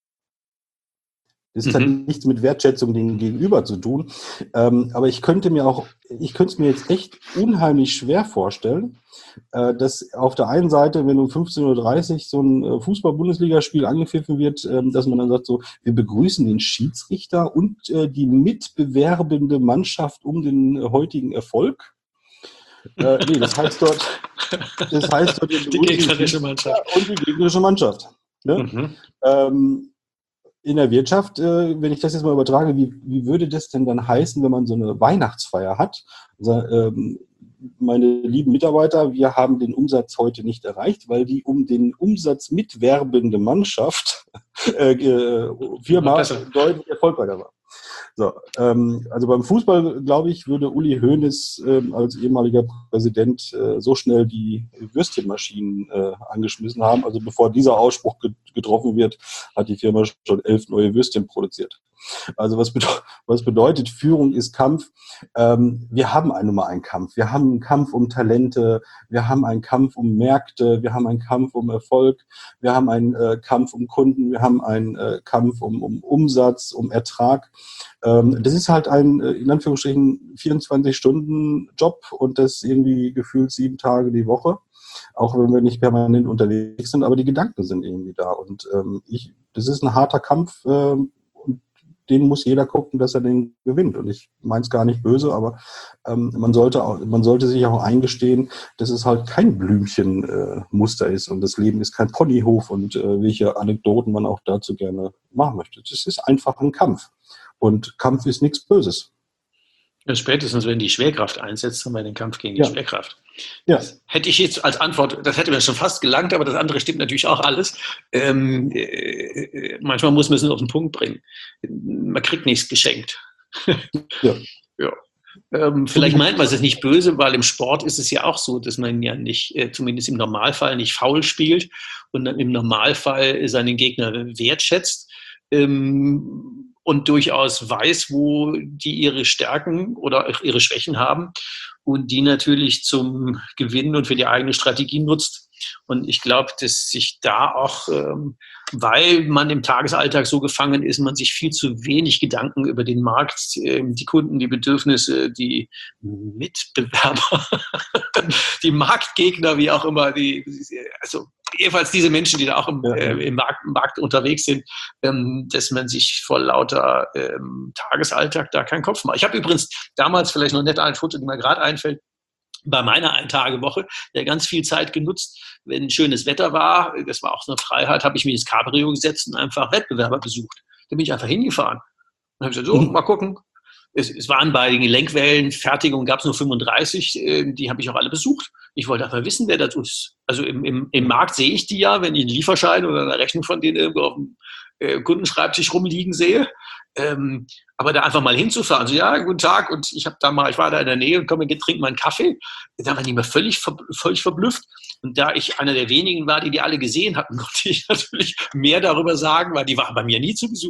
Das hat nichts mit Wertschätzung dem Gegenüber zu tun. Aber ich könnte es mir jetzt echt unheimlich schwer vorstellen, dass auf der einen Seite, wenn um 15:30 Uhr so ein Fußball-Bundesligaspiel angepfiffen wird, dass man dann sagt so, wir begrüßen den Schiedsrichter und die mitbewerbende Mannschaft um den heutigen Erfolg. Nee, das heißt dort die gegnerische Mannschaft. Und die gegnerische Mannschaft. Ne? In der Wirtschaft, wenn ich das jetzt mal übertrage, wie würde das denn dann heißen, wenn man so eine Weihnachtsfeier hat? Also, meine lieben Mitarbeiter, wir haben den Umsatz heute nicht erreicht, weil die um den Umsatz mitwerbende Mannschaft Firma deutlich erfolgreicher war. So, also beim Fußball, glaube ich, würde Uli Hoeneß als ehemaliger Präsident so schnell die Würstchenmaschinen angeschmissen haben. Also bevor dieser Ausspruch getroffen wird, hat die Firma schon 11 neue Würstchen produziert. Also was bedeutet, Führung ist Kampf? Wir haben einen Kampf. Wir haben einen Kampf um Talente, wir haben einen Kampf um Märkte, wir haben einen Kampf um Erfolg, wir haben einen Kampf um Kunden, wir haben einen Kampf um Umsatz, um Ertrag. Das ist halt ein, in Anführungsstrichen, 24-Stunden-Job und das irgendwie gefühlt 7 Tage die Woche. Auch wenn wir nicht permanent unterwegs sind, aber die Gedanken sind irgendwie da. Und das ist ein harter Kampf, und den muss jeder gucken, dass er den gewinnt. Und ich meine es gar nicht böse, aber man sollte sich auch eingestehen, dass es halt kein Blümchenmuster ist und das Leben ist kein Ponyhof und welche Anekdoten man auch dazu gerne machen möchte. Das ist einfach ein Kampf. Und Kampf ist nichts Böses. Ja, spätestens, wenn die Schwerkraft einsetzt, haben wir den Kampf gegen die Schwerkraft. Ja. Das hätte ich jetzt als Antwort, das hätte mir schon fast gelangt, aber das andere stimmt natürlich auch alles. Manchmal muss man es nur auf den Punkt bringen. Man kriegt nichts geschenkt. Ja. Vielleicht meint man es nicht böse, weil im Sport ist es ja auch so, dass man ja nicht, zumindest im Normalfall, nicht faul spielt und dann im Normalfall seinen Gegner wertschätzt. Und durchaus weiß, wo die ihre Stärken oder ihre Schwächen haben und die natürlich zum Gewinnen und für die eigene Strategie nutzt. Und ich glaube, dass sich da auch, weil man im Tagesalltag so gefangen ist, man sich viel zu wenig Gedanken über den Markt, die Kunden, die Bedürfnisse, die Mitbewerber, die Marktgegner, wie auch immer, also jedenfalls diese Menschen, die da auch im Markt unterwegs sind, dass man sich vor lauter Tagesalltag da keinen Kopf macht. Ich habe übrigens damals vielleicht noch nett ein Foto, die mir gerade einfällt, bei meiner Ein-Tage-Woche ja ganz viel Zeit genutzt, wenn schönes Wetter war, das war auch so eine Freiheit, habe ich mir ins Cabrio gesetzt und einfach Wettbewerber besucht. Da bin ich einfach hingefahren. Und habe gesagt, so, mal gucken. Es waren bei den Gelenkwellenfertigungen, gab es nur 35, die habe ich auch alle besucht. Ich wollte einfach wissen, wer das ist. Also im Markt sehe ich die ja, wenn ich einen Lieferschein oder eine Rechnung von denen irgendwo auf dem Kundenschreibtisch rumliegen sehe. Aber da einfach mal hinzufahren, so ja, guten Tag, und ich war da in der Nähe und komm, trink mal einen Kaffee. Da waren die mir völlig verblüfft. Und da ich einer der wenigen war, die alle gesehen hatten, konnte ich natürlich mehr darüber sagen, weil die waren bei mir nie zu Besuch.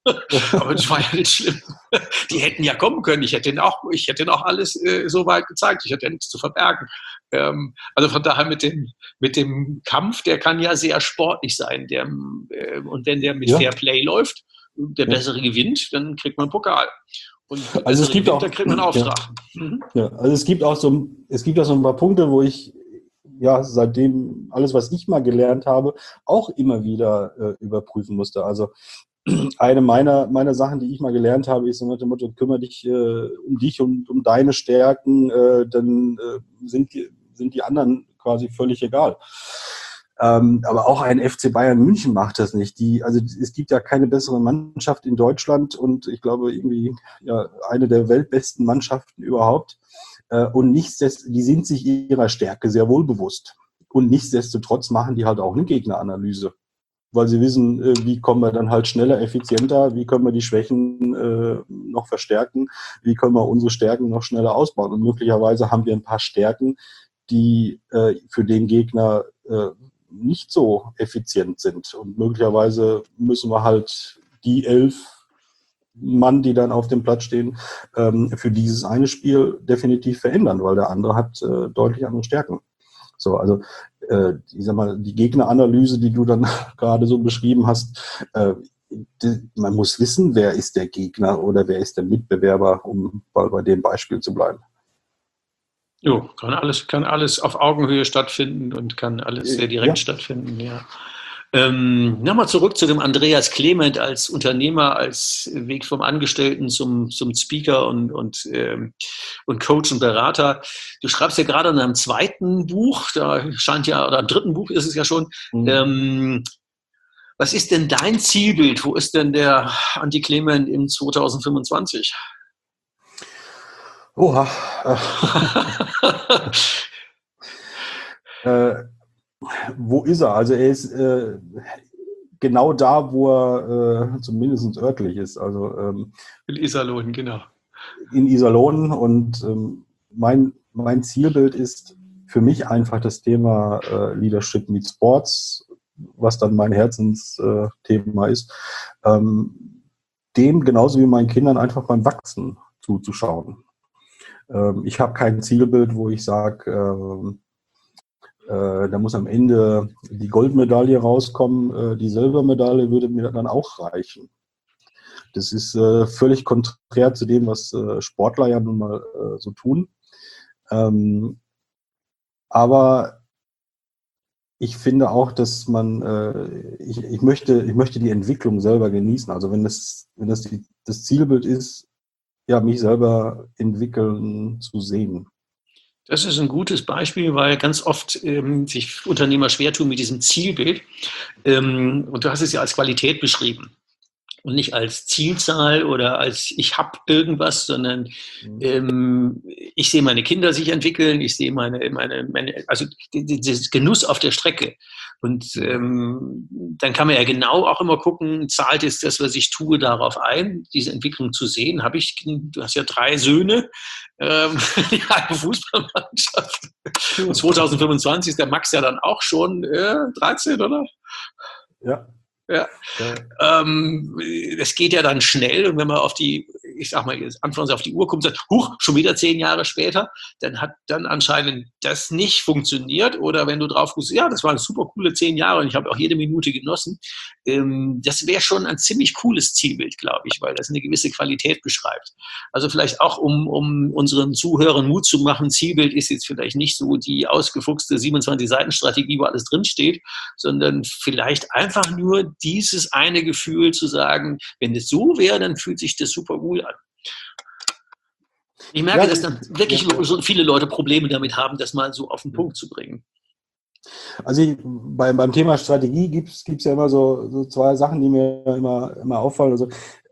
Aber das war ja nicht schlimm. Die hätten ja kommen können. Ich hätte ihnen auch alles so weit gezeigt. Ich hätte ja nichts zu verbergen. Also von daher mit dem Kampf, der kann ja sehr sportlich sein. Und wenn der mit Ja. Fair Play läuft, der Ja. Bessere gewinnt, dann kriegt man einen Pokal. Und der Also es Bessere gibt gewinnt, auch, dann kriegt man einen ja, Auftrag. Mhm. ja, also es gibt auch so ein paar Punkte, wo ich ja seitdem alles, was ich mal gelernt habe, auch immer wieder überprüfen musste. Also eine meiner Sachen, die ich mal gelernt habe, ist so nach dem Motto, kümmere dich um dich und um deine Stärken, dann sind die anderen quasi völlig egal. Aber auch ein FC Bayern München macht das nicht. Also es gibt ja keine bessere Mannschaft in Deutschland und ich glaube irgendwie ja eine der weltbesten Mannschaften überhaupt. Und die sind sich ihrer Stärke sehr wohl bewusst. Und nichtsdestotrotz machen die halt auch eine Gegneranalyse, weil sie wissen, wie kommen wir dann halt schneller, effizienter, wie können wir die Schwächen noch verstärken, wie können wir unsere Stärken noch schneller ausbauen. Und möglicherweise haben wir ein paar Stärken, die für den Gegner nicht so effizient sind. Und möglicherweise müssen wir halt die 11 Mann, die dann auf dem Platz stehen, für dieses eine Spiel definitiv verändern, weil der andere hat deutlich andere Stärken. So, also ich sag mal, die Gegneranalyse, die du dann gerade so beschrieben hast, man muss wissen, wer ist der Gegner oder wer ist der Mitbewerber, um bei dem Beispiel zu bleiben. Jo, kann alles auf Augenhöhe stattfinden und kann alles sehr direkt stattfinden, ja. Nochmal zurück zu dem Andreas Clement als Unternehmer, als Weg vom Angestellten zum Speaker und Coach und Berater. Du schreibst ja gerade in einem zweiten Buch, da scheint ja, oder im dritten Buch ist es ja schon. Was ist denn dein Zielbild? Wo ist denn der Andi Clement in 2025? Oha. Wo ist er? Also er ist genau da, wo er zumindest örtlich ist. Also in Iserlohn, genau. In Iserlohn. Und mein Zielbild ist für mich einfach das Thema Leadership meets Sports, was dann mein Herzensthema ist, dem genauso wie meinen Kindern einfach beim Wachsen zuzuschauen. Ich habe kein Zielbild, wo ich sage, da muss am Ende die Goldmedaille rauskommen, die Silbermedaille würde mir dann auch reichen. Das ist völlig konträr zu dem, was Sportler ja nun mal so tun. Aber ich finde auch, dass ich möchte die Entwicklung selber genießen. Also wenn das Zielbild ist, ja, mich selber entwickeln zu sehen. Das ist ein gutes Beispiel, weil ganz oft sich Unternehmer schwer tun mit diesem Zielbild. Und du hast es ja als Qualität beschrieben und nicht als Zielzahl oder als ich habe irgendwas, sondern ich sehe meine Kinder sich entwickeln, ich sehe also dieses Genuss auf der Strecke. Und dann kann man ja genau auch immer gucken, zahlt jetzt das, was ich tue, darauf ein, diese Entwicklung zu sehen. Du hast ja 3 Söhne, die eine Fußballmannschaft. Und 2025 ist der Max ja dann auch schon 13, oder? Ja. Ja. Das geht ja dann schnell und wenn man auf die Uhr kommt und sagt, huch, schon wieder 10 Jahre später, dann hat dann anscheinend das nicht funktioniert oder wenn du drauf guckst, ja, das waren super coole 10 Jahre und ich habe auch jede Minute genossen, das wäre schon ein ziemlich cooles Zielbild, glaube ich, weil das eine gewisse Qualität beschreibt. Also vielleicht auch, um unseren Zuhörern Mut zu machen, Zielbild ist jetzt vielleicht nicht so die ausgefuchste 27-Seiten-Strategie, wo alles drinsteht, sondern vielleicht einfach nur dieses eine Gefühl zu sagen, wenn es so wäre, dann fühlt sich das super cool an. Ich merke, dass dann wirklich so viele Leute Probleme damit haben, das mal so auf den Punkt zu bringen. Also beim Thema Strategie gibt's ja immer so 2 Sachen, die mir immer auffallen. Also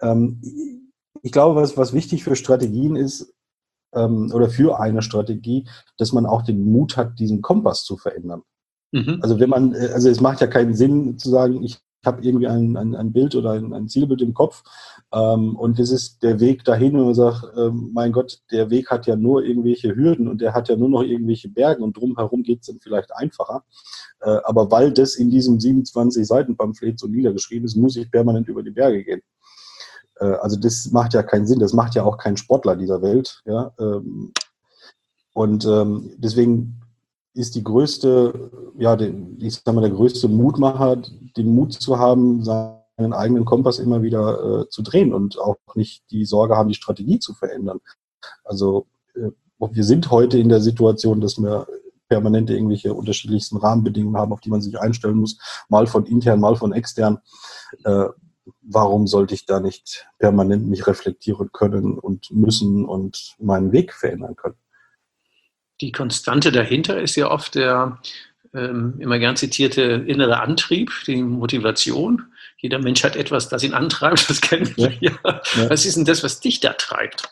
ich glaube, was wichtig für Strategien ist, oder für eine Strategie, dass man auch den Mut hat, diesen Kompass zu verändern. Also also es macht ja keinen Sinn zu sagen, ich habe irgendwie ein Bild oder ein Zielbild im Kopf und das ist der Weg dahin und man sagt, mein Gott, der Weg hat ja nur irgendwelche Hürden und der hat ja nur noch irgendwelche Berge und drumherum geht es dann vielleicht einfacher. Aber weil das in diesem 27-Seiten-Pamphlet so niedergeschrieben ist, muss ich permanent über die Berge gehen. Also das macht ja keinen Sinn, das macht ja auch kein Sportler dieser Welt. Ja? Und deswegen ist die größte, ich sag mal, der größte Mutmacher, den Mut zu haben, seinen eigenen Kompass immer wieder zu drehen und auch nicht die Sorge haben, die Strategie zu verändern. Also wir sind heute in der Situation, dass wir permanent irgendwelche unterschiedlichsten Rahmenbedingungen haben, auf die man sich einstellen muss, mal von intern, mal von extern. Warum sollte ich da nicht permanent mich reflektieren können und müssen und meinen Weg verändern können? Die Konstante dahinter ist ja oft der immer gern zitierte innere Antrieb, die Motivation. Jeder Mensch hat etwas, das ihn antreibt, das kennen wir ja. Was ist denn das, was dich da treibt?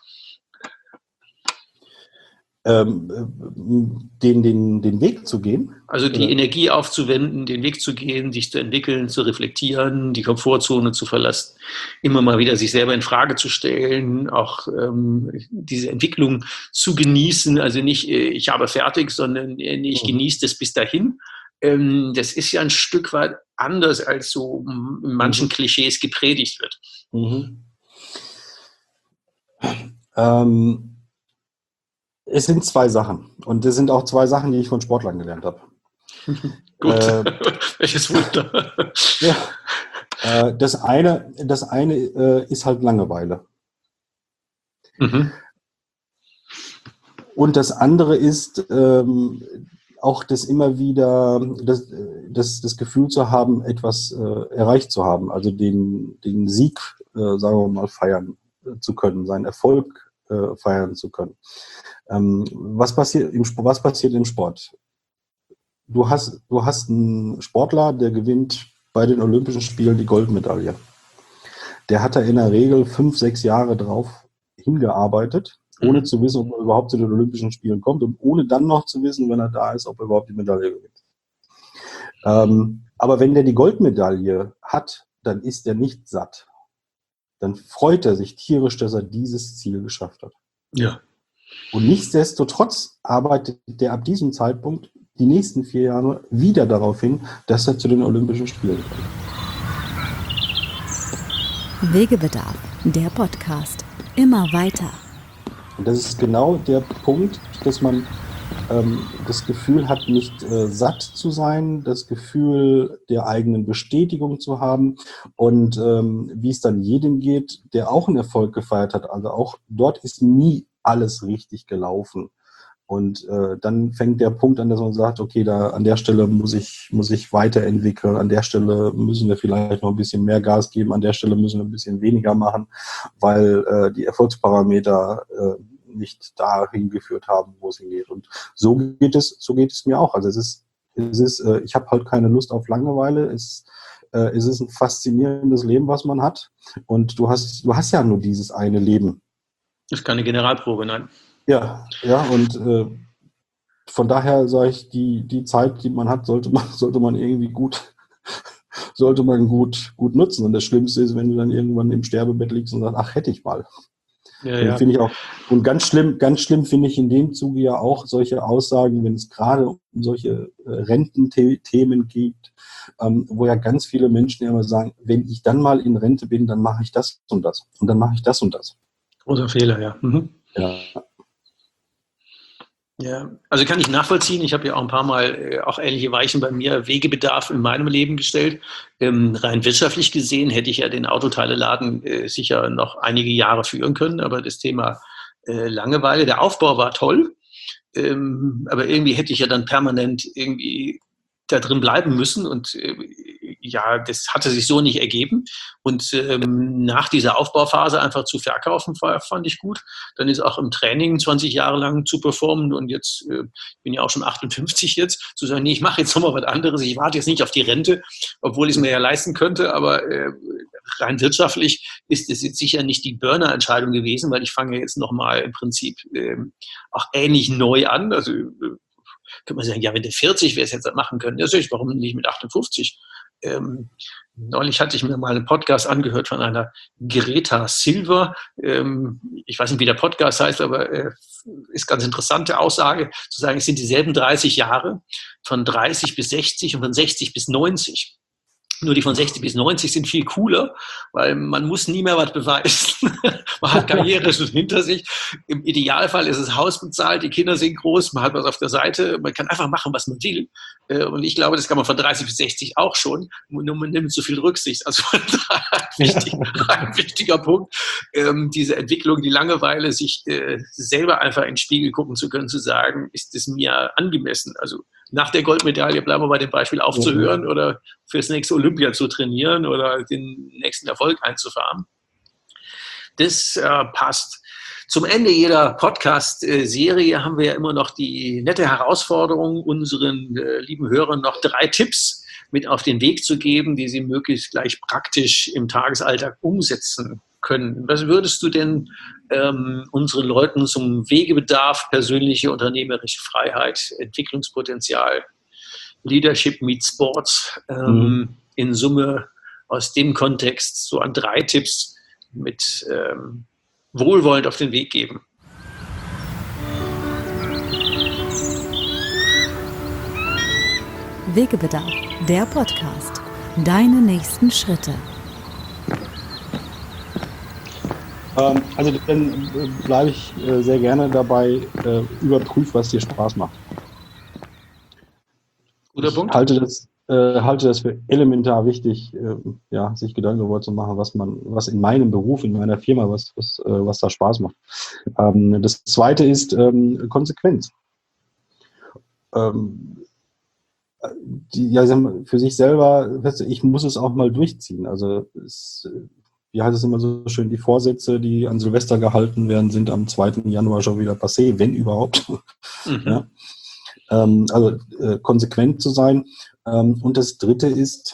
Den Weg zu gehen. Also die Energie aufzuwenden, den Weg zu gehen, sich zu entwickeln, zu reflektieren, die Komfortzone zu verlassen, immer mal wieder sich selber in Frage zu stellen, auch diese Entwicklung zu genießen, also nicht ich habe fertig, sondern ich genieße das bis dahin. Das ist ja ein Stück weit anders, als so in manchen Klischees gepredigt wird. Es sind zwei Sachen. Und das sind auch zwei Sachen, die ich von Sportlern gelernt habe. Gut, welches Wunder. Ja. Das eine ist halt Langeweile. Und das andere ist auch das immer wieder, das Gefühl zu haben, etwas erreicht zu haben. Also den Sieg, sagen wir mal, feiern zu können, seinen Erfolg feiern zu können. Was passiert im Sport? Du hast einen Sportler, der gewinnt bei den Olympischen Spielen die Goldmedaille. Der hat da in der Regel 5-6 Jahre drauf hingearbeitet, ohne zu wissen, ob er überhaupt zu den Olympischen Spielen kommt und ohne dann noch zu wissen, wenn er da ist, ob er überhaupt die Medaille gewinnt. Aber wenn der die Goldmedaille hat, dann ist er nicht satt. Dann freut er sich tierisch, dass er dieses Ziel geschafft hat. Ja. Und nichtsdestotrotz arbeitet der ab diesem Zeitpunkt die nächsten 4 Jahre wieder darauf hin, dass er zu den Olympischen Spielen kommt. Wegebedarf, der Podcast. Immer weiter. Und das ist genau der Punkt, dass man das Gefühl hat, nicht satt zu sein, das Gefühl der eigenen Bestätigung zu haben und wie es dann jedem geht, der auch einen Erfolg gefeiert hat. Also auch dort ist nie alles richtig gelaufen. Und dann fängt der Punkt an, dass man sagt, okay, da an der Stelle muss ich weiterentwickeln, an der Stelle müssen wir vielleicht noch ein bisschen mehr Gas geben, an der Stelle müssen wir ein bisschen weniger machen, weil die Erfolgsparameter nicht dahin geführt haben, wo es hingeht. Und so geht es mir auch. Also es ist ich habe halt keine Lust auf Langeweile. Es ist ein faszinierendes Leben, was man hat. Und du hast ja nur dieses eine Leben. Das ist keine Generalprobe, nein. Ja, und von daher sage ich, die Zeit, die man hat, sollte man irgendwie gut nutzen. Und das Schlimmste ist, wenn du dann irgendwann im Sterbebett liegst und sagst, ach, hätte ich mal. Ja. Finde ich auch. Und ganz schlimm finde ich in dem Zuge ja auch solche Aussagen, wenn es gerade um solche Rententhemen geht, wo ja ganz viele Menschen immer sagen, wenn ich dann mal in Rente bin, dann mache ich das und das. Und dann mache ich das und das. Großer Fehler, ja. Ja. Ja, also kann ich nachvollziehen. Ich habe ja auch ein paar Mal auch ähnliche Weichen bei mir, Wegebedarf in meinem Leben gestellt. Rein wirtschaftlich gesehen hätte ich ja den Autoteileladen sicher noch einige Jahre führen können, aber das Thema Langeweile, der Aufbau war toll, aber irgendwie hätte ich ja dann permanent irgendwie da drin bleiben müssen und ja, das hatte sich so nicht ergeben und nach dieser Aufbauphase einfach zu verkaufen, fand ich gut. Dann ist auch im Training 20 Jahre lang zu performen und jetzt, ich bin ja auch schon 58 jetzt, zu sagen, nee, ich mache jetzt nochmal was anderes, ich warte jetzt nicht auf die Rente, obwohl ich es mir ja leisten könnte, aber rein wirtschaftlich ist es jetzt sicher nicht die Burner-Entscheidung gewesen, weil ich fange jetzt nochmal im Prinzip auch ähnlich neu an, also könnte man sagen, ja, wenn du 40 wärst, jetzt machen können. Ja, warum nicht mit 58? Neulich hatte ich mir mal einen Podcast angehört von einer Greta Silver. Ich weiß nicht, wie der Podcast heißt, aber ist ganz interessante Aussage, zu sagen, es sind dieselben 30 Jahre, von 30 bis 60 und von 60 bis 90. Nur die von 60 bis 90 sind viel cooler, weil man muss nie mehr was beweisen. Man hat Karriere schon hinter sich. Im Idealfall ist das Haus bezahlt, die Kinder sind groß, man hat was auf der Seite, man kann einfach machen, was man will. Und ich glaube, das kann man von 30 bis 60 auch schon, nur man nimmt so viel Rücksicht. Also ein wichtiger Punkt, diese Entwicklung, die Langeweile, sich selber einfach in den Spiegel gucken zu können, zu sagen, ist das mir angemessen? Also nach der Goldmedaille, bleiben wir bei dem Beispiel, aufzuhören oder fürs nächste Olympia zu trainieren oder den nächsten Erfolg einzufahren. Das passt. Zum Ende jeder Podcast-Serie haben wir ja immer noch die nette Herausforderung, unseren lieben Hörern noch 3 Tipps mit auf den Weg zu geben, die sie möglichst gleich praktisch im Tagesalltag umsetzen können. Was würdest du denn unseren Leuten zum Wegebedarf, persönliche unternehmerische Freiheit, Entwicklungspotenzial, Leadership meets Sports in Summe aus dem Kontext so an 3 Tipps mit wohlwollend auf den Weg geben? Wegebedarf, der Podcast. Deine nächsten Schritte. Also dann bleibe ich sehr gerne dabei, überprüf, was dir Spaß macht. Guter Punkt. Ich halte das für elementar wichtig, sich Gedanken darüber zu machen, was in meinem Beruf, in meiner Firma, was da Spaß macht. Das Zweite ist Konsequenz. Für sich selber, ich muss es auch mal durchziehen. Also wie heißt es immer so schön, die Vorsätze, die an Silvester gehalten werden, sind am 2. Januar schon wieder passé, wenn überhaupt. Ja. Also konsequent zu sein. Und das Dritte ist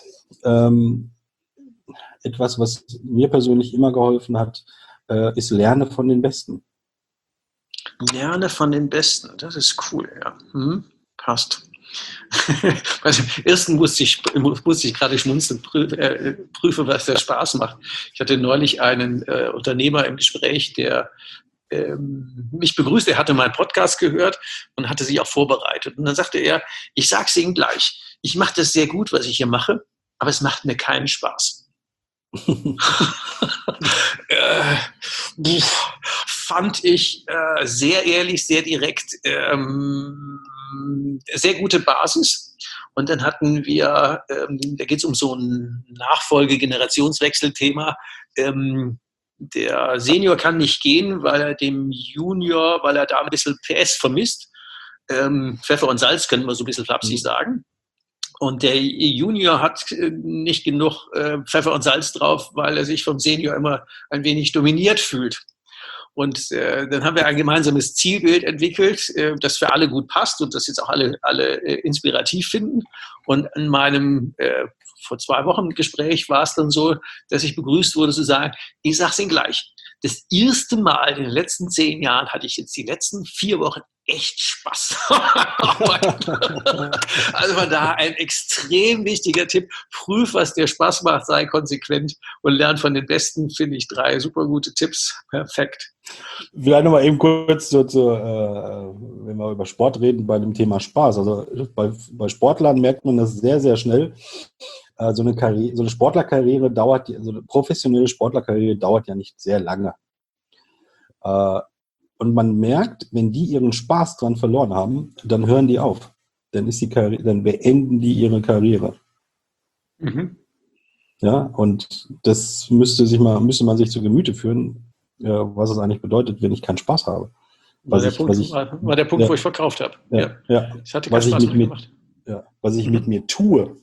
etwas, was mir persönlich immer geholfen hat, ist lerne von den Besten. Lerne von den Besten, das ist cool, ja. Passt. Also, ersten musste ich gerade schmunzeln, prüfe, was der Spaß macht. Ich hatte neulich einen Unternehmer im Gespräch, der mich begrüßt. Er hatte meinen Podcast gehört und hatte sich auch vorbereitet. Und dann sagte er, ich sage es Ihnen gleich, ich mache das sehr gut, was ich hier mache, aber es macht mir keinen Spaß. Fand ich sehr ehrlich, sehr direkt, sehr gute Basis. Und dann hatten wir, da geht es um so ein Nachfolge-Generationswechsel-Thema. Der Senior kann nicht gehen, weil er dem Junior, weil er da ein bisschen PS vermisst. Pfeffer und Salz, können wir so ein bisschen flapsig sagen. Und der Junior hat nicht genug Pfeffer und Salz drauf, weil er sich vom Senior immer ein wenig dominiert fühlt. Und dann haben wir ein gemeinsames Zielbild entwickelt, das für alle gut passt und das jetzt auch alle inspirativ finden. Und in meinem vor 2 Wochen Gespräch war es dann so, dass ich begrüßt wurde zu sagen, ich sage es Ihnen gleich, das erste Mal in den letzten 10 Jahren hatte ich jetzt die letzten 4 Wochen echt Spaß. Also von daher ein extrem wichtiger Tipp. Prüf, was dir Spaß macht, sei konsequent und lern von den Besten, finde ich 3 super gute Tipps. Perfekt. Vielleicht nochmal eben kurz, wenn wir über Sport reden, bei dem Thema Spaß. Also bei Sportlern merkt man das sehr, sehr schnell. So eine Sportlerkarriere dauert, also eine professionelle Sportlerkarriere dauert ja nicht sehr lange. Und man merkt, wenn die ihren Spaß dran verloren haben, dann hören die auf. Dann beenden die ihre Karriere. Mhm. Ja, und das müsste man sich zu Gemüte führen, was es eigentlich bedeutet, wenn ich keinen Spaß habe. War der Punkt, wo ich verkauft habe. Ja. Ich hatte keinen Spaß mehr gemacht. Was ich mit mir tue.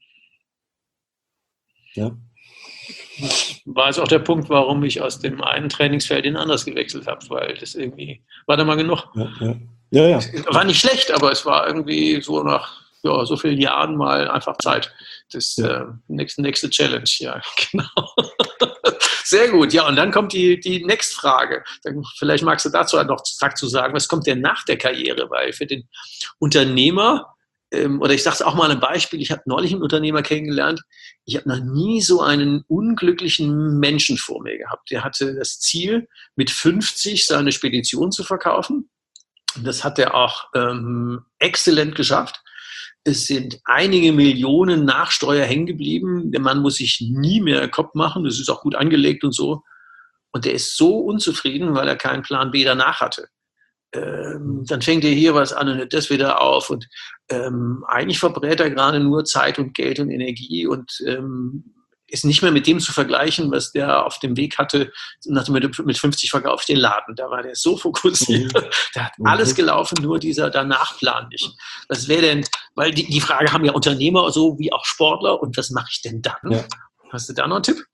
Ja. War es auch der Punkt, warum ich aus dem einen Trainingsfeld in ein anderes gewechselt habe, weil das irgendwie war da mal genug. Ja. War nicht schlecht, aber es war irgendwie so nach so vielen Jahren mal einfach Zeit. Das nächste Challenge, ja, genau. Sehr gut, ja, und dann kommt die Next-Frage. Vielleicht magst du dazu noch zu sagen, was kommt denn nach der Karriere? Weil für den Unternehmer, oder ich sage es auch mal ein Beispiel, ich habe neulich einen Unternehmer kennengelernt, ich habe noch nie so einen unglücklichen Menschen vor mir gehabt. Der hatte das Ziel, mit 50 seine Spedition zu verkaufen. Das hat er auch exzellent geschafft. Es sind einige Millionen Nachsteuer hängen geblieben. Der Mann muss sich nie mehr Kopf machen. Das ist auch gut angelegt und so. Und der ist so unzufrieden, weil er keinen Plan B danach hatte. Dann fängt er hier was an und hört das wieder auf. Und eigentlich verbrät er gerade nur Zeit und Geld und Energie und ist nicht mehr mit dem zu vergleichen, was der auf dem Weg hatte, mit 50 verkauft den Laden. Da war der so fokussiert. Da hat alles gelaufen, nur dieser Danach-Plan nicht. Was wäre denn, weil die Frage haben ja Unternehmer so wie auch Sportler, und was mache ich denn dann? Ja. Hast du da noch einen Tipp?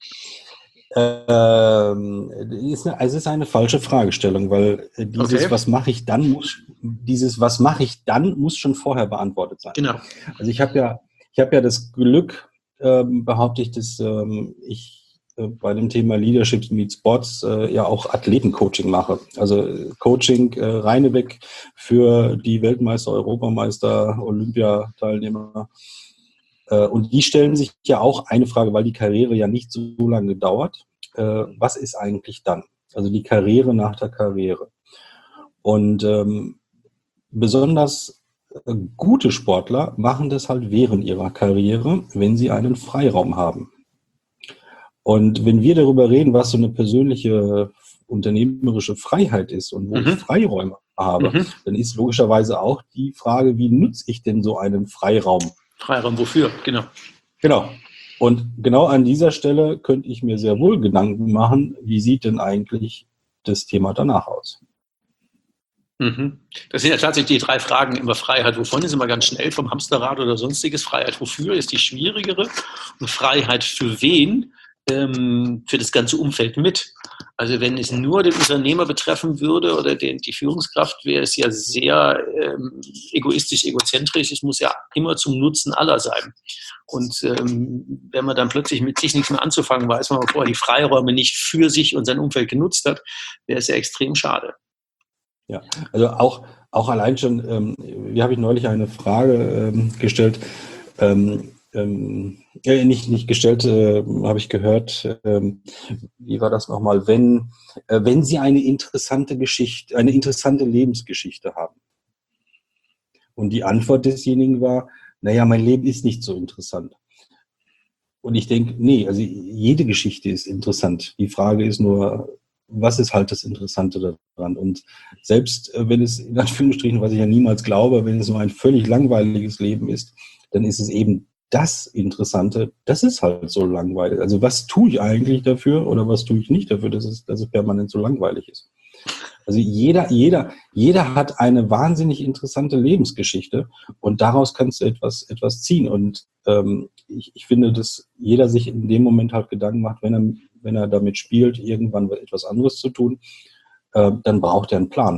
Es ist eine falsche Fragestellung, weil was mache ich dann, muss schon vorher beantwortet sein. Genau. Also ich habe ja das Glück, behaupte ich, dass ich bei dem Thema Leadership meets Sports ja auch Athletencoaching mache. Also Coaching reineweg für die Weltmeister, Europameister, Olympiateilnehmer. Und die stellen sich ja auch eine Frage, weil die Karriere ja nicht so lange dauert. Was ist eigentlich dann? Also die Karriere nach der Karriere. Und besonders gute Sportler machen das halt während ihrer Karriere, wenn sie einen Freiraum haben. Und wenn wir darüber reden, was so eine persönliche unternehmerische Freiheit ist und wo ich Freiräume habe, dann ist logischerweise auch die Frage, wie nutze ich denn so einen Freiraum? Freiraum wofür? Genau. Genau. Und genau an dieser Stelle könnte ich mir sehr wohl Gedanken machen, wie sieht denn eigentlich das Thema danach aus? Das sind ja tatsächlich die 3 Fragen immer. Freiheit wovon ist immer ganz schnell, vom Hamsterrad oder sonstiges. Freiheit wofür ist die schwierigere. Und Freiheit für wen? Für das ganze Umfeld mit. Also wenn es nur den Unternehmer betreffen würde oder die Führungskraft, wäre es ja sehr egoistisch, egozentrisch. Es muss ja immer zum Nutzen aller sein. Und wenn man dann plötzlich mit sich nichts mehr anzufangen weiß, wenn man vorher die Freiräume nicht für sich und sein Umfeld genutzt hat, wäre es ja extrem schade. Ja, also auch allein schon, hier habe ich neulich eine Frage gestellt, nicht gestellt, habe ich gehört, wie war das nochmal, wenn Sie eine interessante Geschichte, eine interessante Lebensgeschichte haben. Und die Antwort desjenigen war, naja, mein Leben ist nicht so interessant. Und ich denke, nee, also jede Geschichte ist interessant. Die Frage ist nur, was ist halt das Interessante daran? Und selbst wenn es, in Anführungsstrichen, was ich ja niemals glaube, wenn es nur ein völlig langweiliges Leben ist, dann ist es eben das Interessante, das ist halt so langweilig. Also was tue ich eigentlich dafür oder was tue ich nicht dafür, dass es permanent so langweilig ist? Also jeder hat eine wahnsinnig interessante Lebensgeschichte und daraus kannst du etwas ziehen. Und ich finde, dass jeder sich in dem Moment halt Gedanken macht, wenn er damit spielt, irgendwann etwas anderes zu tun, dann braucht er einen Plan.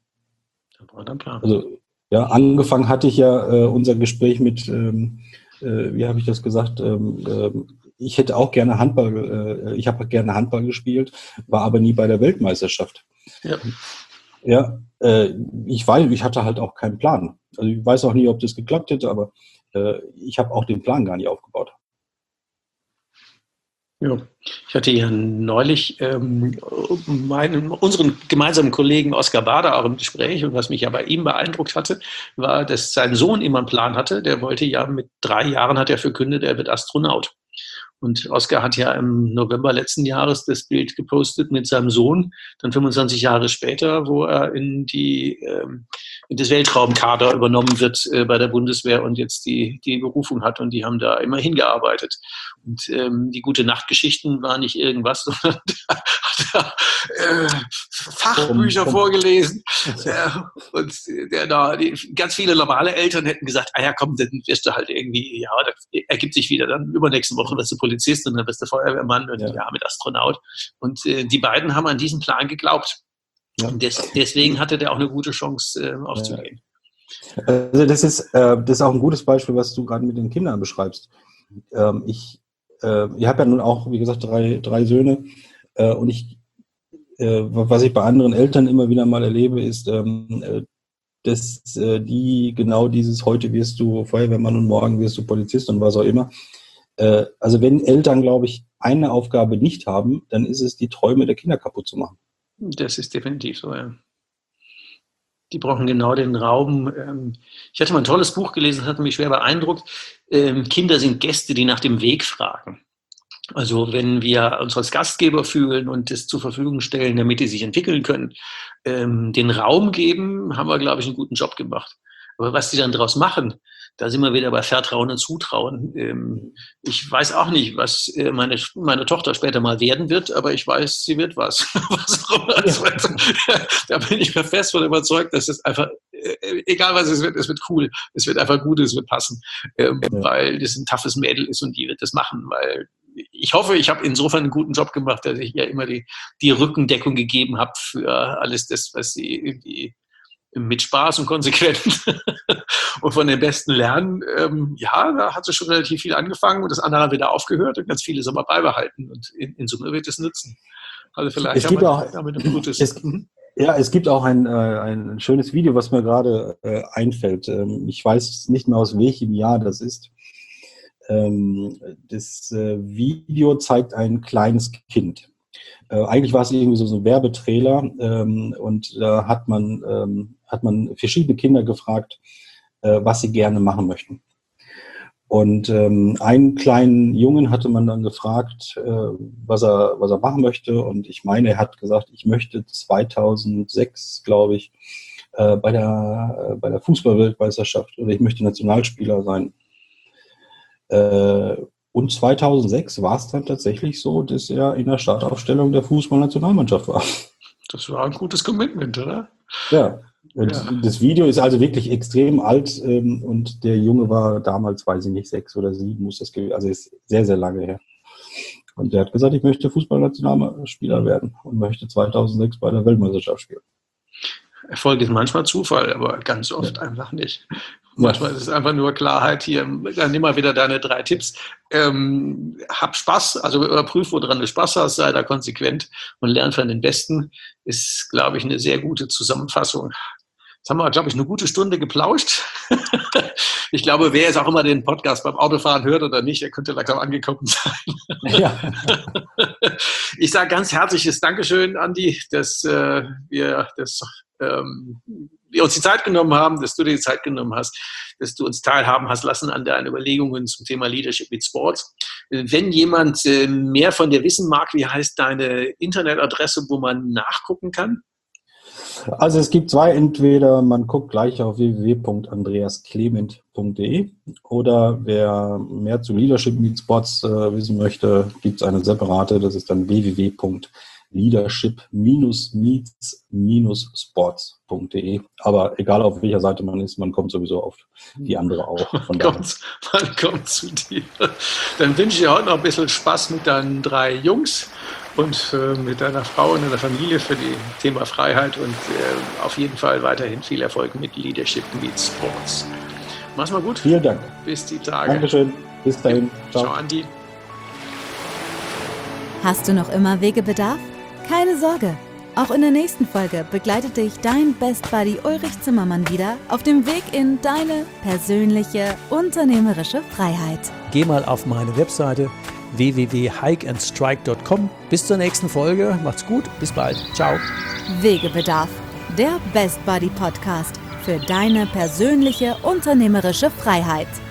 Also ja, angefangen hatte ich ja unser Gespräch mit, wie habe ich das gesagt? Ich hätte auch gerne ich habe gerne Handball gespielt, war aber nie bei der Weltmeisterschaft. Ja, ich hatte halt auch keinen Plan. Also ich weiß auch nie, ob das geklappt hätte, aber ich habe auch den Plan gar nicht aufgebaut. Ja, ich hatte ja neulich unseren gemeinsamen Kollegen Oskar Bader auch im Gespräch, und was mich ja bei ihm beeindruckt hatte, war, dass sein Sohn immer einen Plan hatte. Der wollte ja mit 3 Jahren, hat er verkündet, er wird Astronaut. Und Oskar hat ja im November letzten Jahres das Bild gepostet mit seinem Sohn, dann 25 Jahre später, wo er in das Weltraumkader übernommen wird bei der Bundeswehr und jetzt die Berufung hat, und die haben da immer hingearbeitet. Und die Gute-Nacht-Geschichten waren nicht irgendwas, sondern hat er Fachbücher vorgelesen. Und ganz viele normale Eltern hätten gesagt, ja komm, dann wirst du halt irgendwie, ja, das ergibt sich wieder, dann übernächste Woche wirst du Polizist und dann bist du Feuerwehrmann und ja mit Astronaut. Und die beiden haben an diesen Plan geglaubt. Ja. Und deswegen hatte der auch eine gute Chance, aufzugehen. Also das ist auch ein gutes Beispiel, was du gerade mit den Kindern beschreibst. Ich habe ja nun auch, wie gesagt, drei Söhne, und was ich bei anderen Eltern immer wieder mal erlebe, ist, dass die genau dieses, heute wirst du Feuerwehrmann und morgen wirst du Polizist und was auch immer. Also wenn Eltern, glaube ich, eine Aufgabe nicht haben, dann ist es, die Träume der Kinder kaputt zu machen. Das ist definitiv so, ja. Die brauchen genau den Raum. Ich hatte mal ein tolles Buch gelesen, das hat mich schwer beeindruckt. Kinder sind Gäste, die nach dem Weg fragen. Also wenn wir uns als Gastgeber fühlen und das zur Verfügung stellen, damit die sich entwickeln können, den Raum geben, haben wir, glaube ich, einen guten Job gemacht. Aber was die dann daraus machen, da sind wir wieder bei Vertrauen und Zutrauen. Ich weiß auch nicht, was meine Tochter später mal werden wird, aber ich weiß, sie wird was. Was auch immer es wird. Da bin ich mir fest von überzeugt, dass es einfach, egal was es wird cool. Es wird einfach gut, es wird passen. Weil das ein toughes Mädel ist und die wird das machen, weil ich hoffe, ich habe insofern einen guten Job gemacht, dass ich ja immer die Rückendeckung gegeben habe für alles das, was sie irgendwie mit Spaß und konsequent und von den Besten lernen. Da hat sie schon relativ viel angefangen und das andere hat wieder aufgehört und ganz vieles aber beibehalten und in Summe wird es nützen. Also vielleicht es gibt damit ein gutes... Es gibt auch ein schönes Video, was mir gerade einfällt. Ich weiß nicht mehr, aus welchem Jahr das ist. Das Video zeigt ein kleines Kind. Eigentlich war es irgendwie so ein Werbetrailer und da hat man verschiedene Kinder gefragt, was sie gerne machen möchten. Und einen kleinen Jungen hatte man dann gefragt, was er machen möchte. Und ich meine, er hat gesagt, ich möchte 2006, glaube ich, bei der Fußball-Weltmeisterschaft oder ich möchte Nationalspieler sein. Und 2006 war es dann tatsächlich so, dass er in der Startaufstellung der Fußballnationalmannschaft war. Das war ein gutes Commitment, oder? Ja, und das Video ist also wirklich extrem alt und der Junge war damals, weiß ich nicht, 6 oder 7 muss das gewesen, also ist sehr, sehr lange her. Und der hat gesagt, ich möchte Fußballnationalspieler werden und möchte 2006 bei der Weltmeisterschaft spielen. Erfolg ist manchmal Zufall, aber ganz oft einfach nicht. Manchmal ist es einfach nur Klarheit hier. Dann nimm mal wieder deine 3 Tipps. Hab Spaß, also überprüf, woran du Spaß hast, sei da konsequent und lern von den Besten. Ist, glaube ich, eine sehr gute Zusammenfassung. Jetzt haben wir, glaube ich, eine gute Stunde geplauscht. Ich glaube, wer jetzt auch immer den Podcast beim Autofahren hört oder nicht, der könnte langsam angekommen sein. Ja. Ich sage ganz herzliches Dankeschön, Andi, dass wir uns die Zeit genommen haben, dass du dir die Zeit genommen hast, dass du uns teilhaben hast lassen an deinen Überlegungen zum Thema Leadership with Sports. Wenn jemand mehr von dir wissen mag, wie heißt deine Internetadresse, wo man nachgucken kann? Also es gibt 2, entweder man guckt gleich auf www.andreasclement.de oder wer mehr zu Leadership with Sports wissen möchte, gibt es eine separate, das ist dann www.leadership-meets-sports.de. Aber egal auf welcher Seite man ist, man kommt sowieso auf die andere auch. Man kommt zu dir. Dann wünsche ich dir heute noch ein bisschen Spaß mit deinen 3 Jungs und mit deiner Frau und deiner Familie für das Thema Freiheit und auf jeden Fall weiterhin viel Erfolg mit Leadership Meets Sports. Mach's mal gut. Vielen Dank. Bis die Tage. Dankeschön. Bis dahin. Ciao, Andi. Hast du noch immer Wegebedarf? Keine Sorge. Auch in der nächsten Folge begleitet dich dein Best Buddy Ulrich Zimmermann wieder auf dem Weg in deine persönliche unternehmerische Freiheit. Geh mal auf meine Webseite www.hikeandstrike.com. Bis zur nächsten Folge. Macht's gut. Bis bald. Ciao. Wegebedarf. Der Best Buddy Podcast für deine persönliche unternehmerische Freiheit.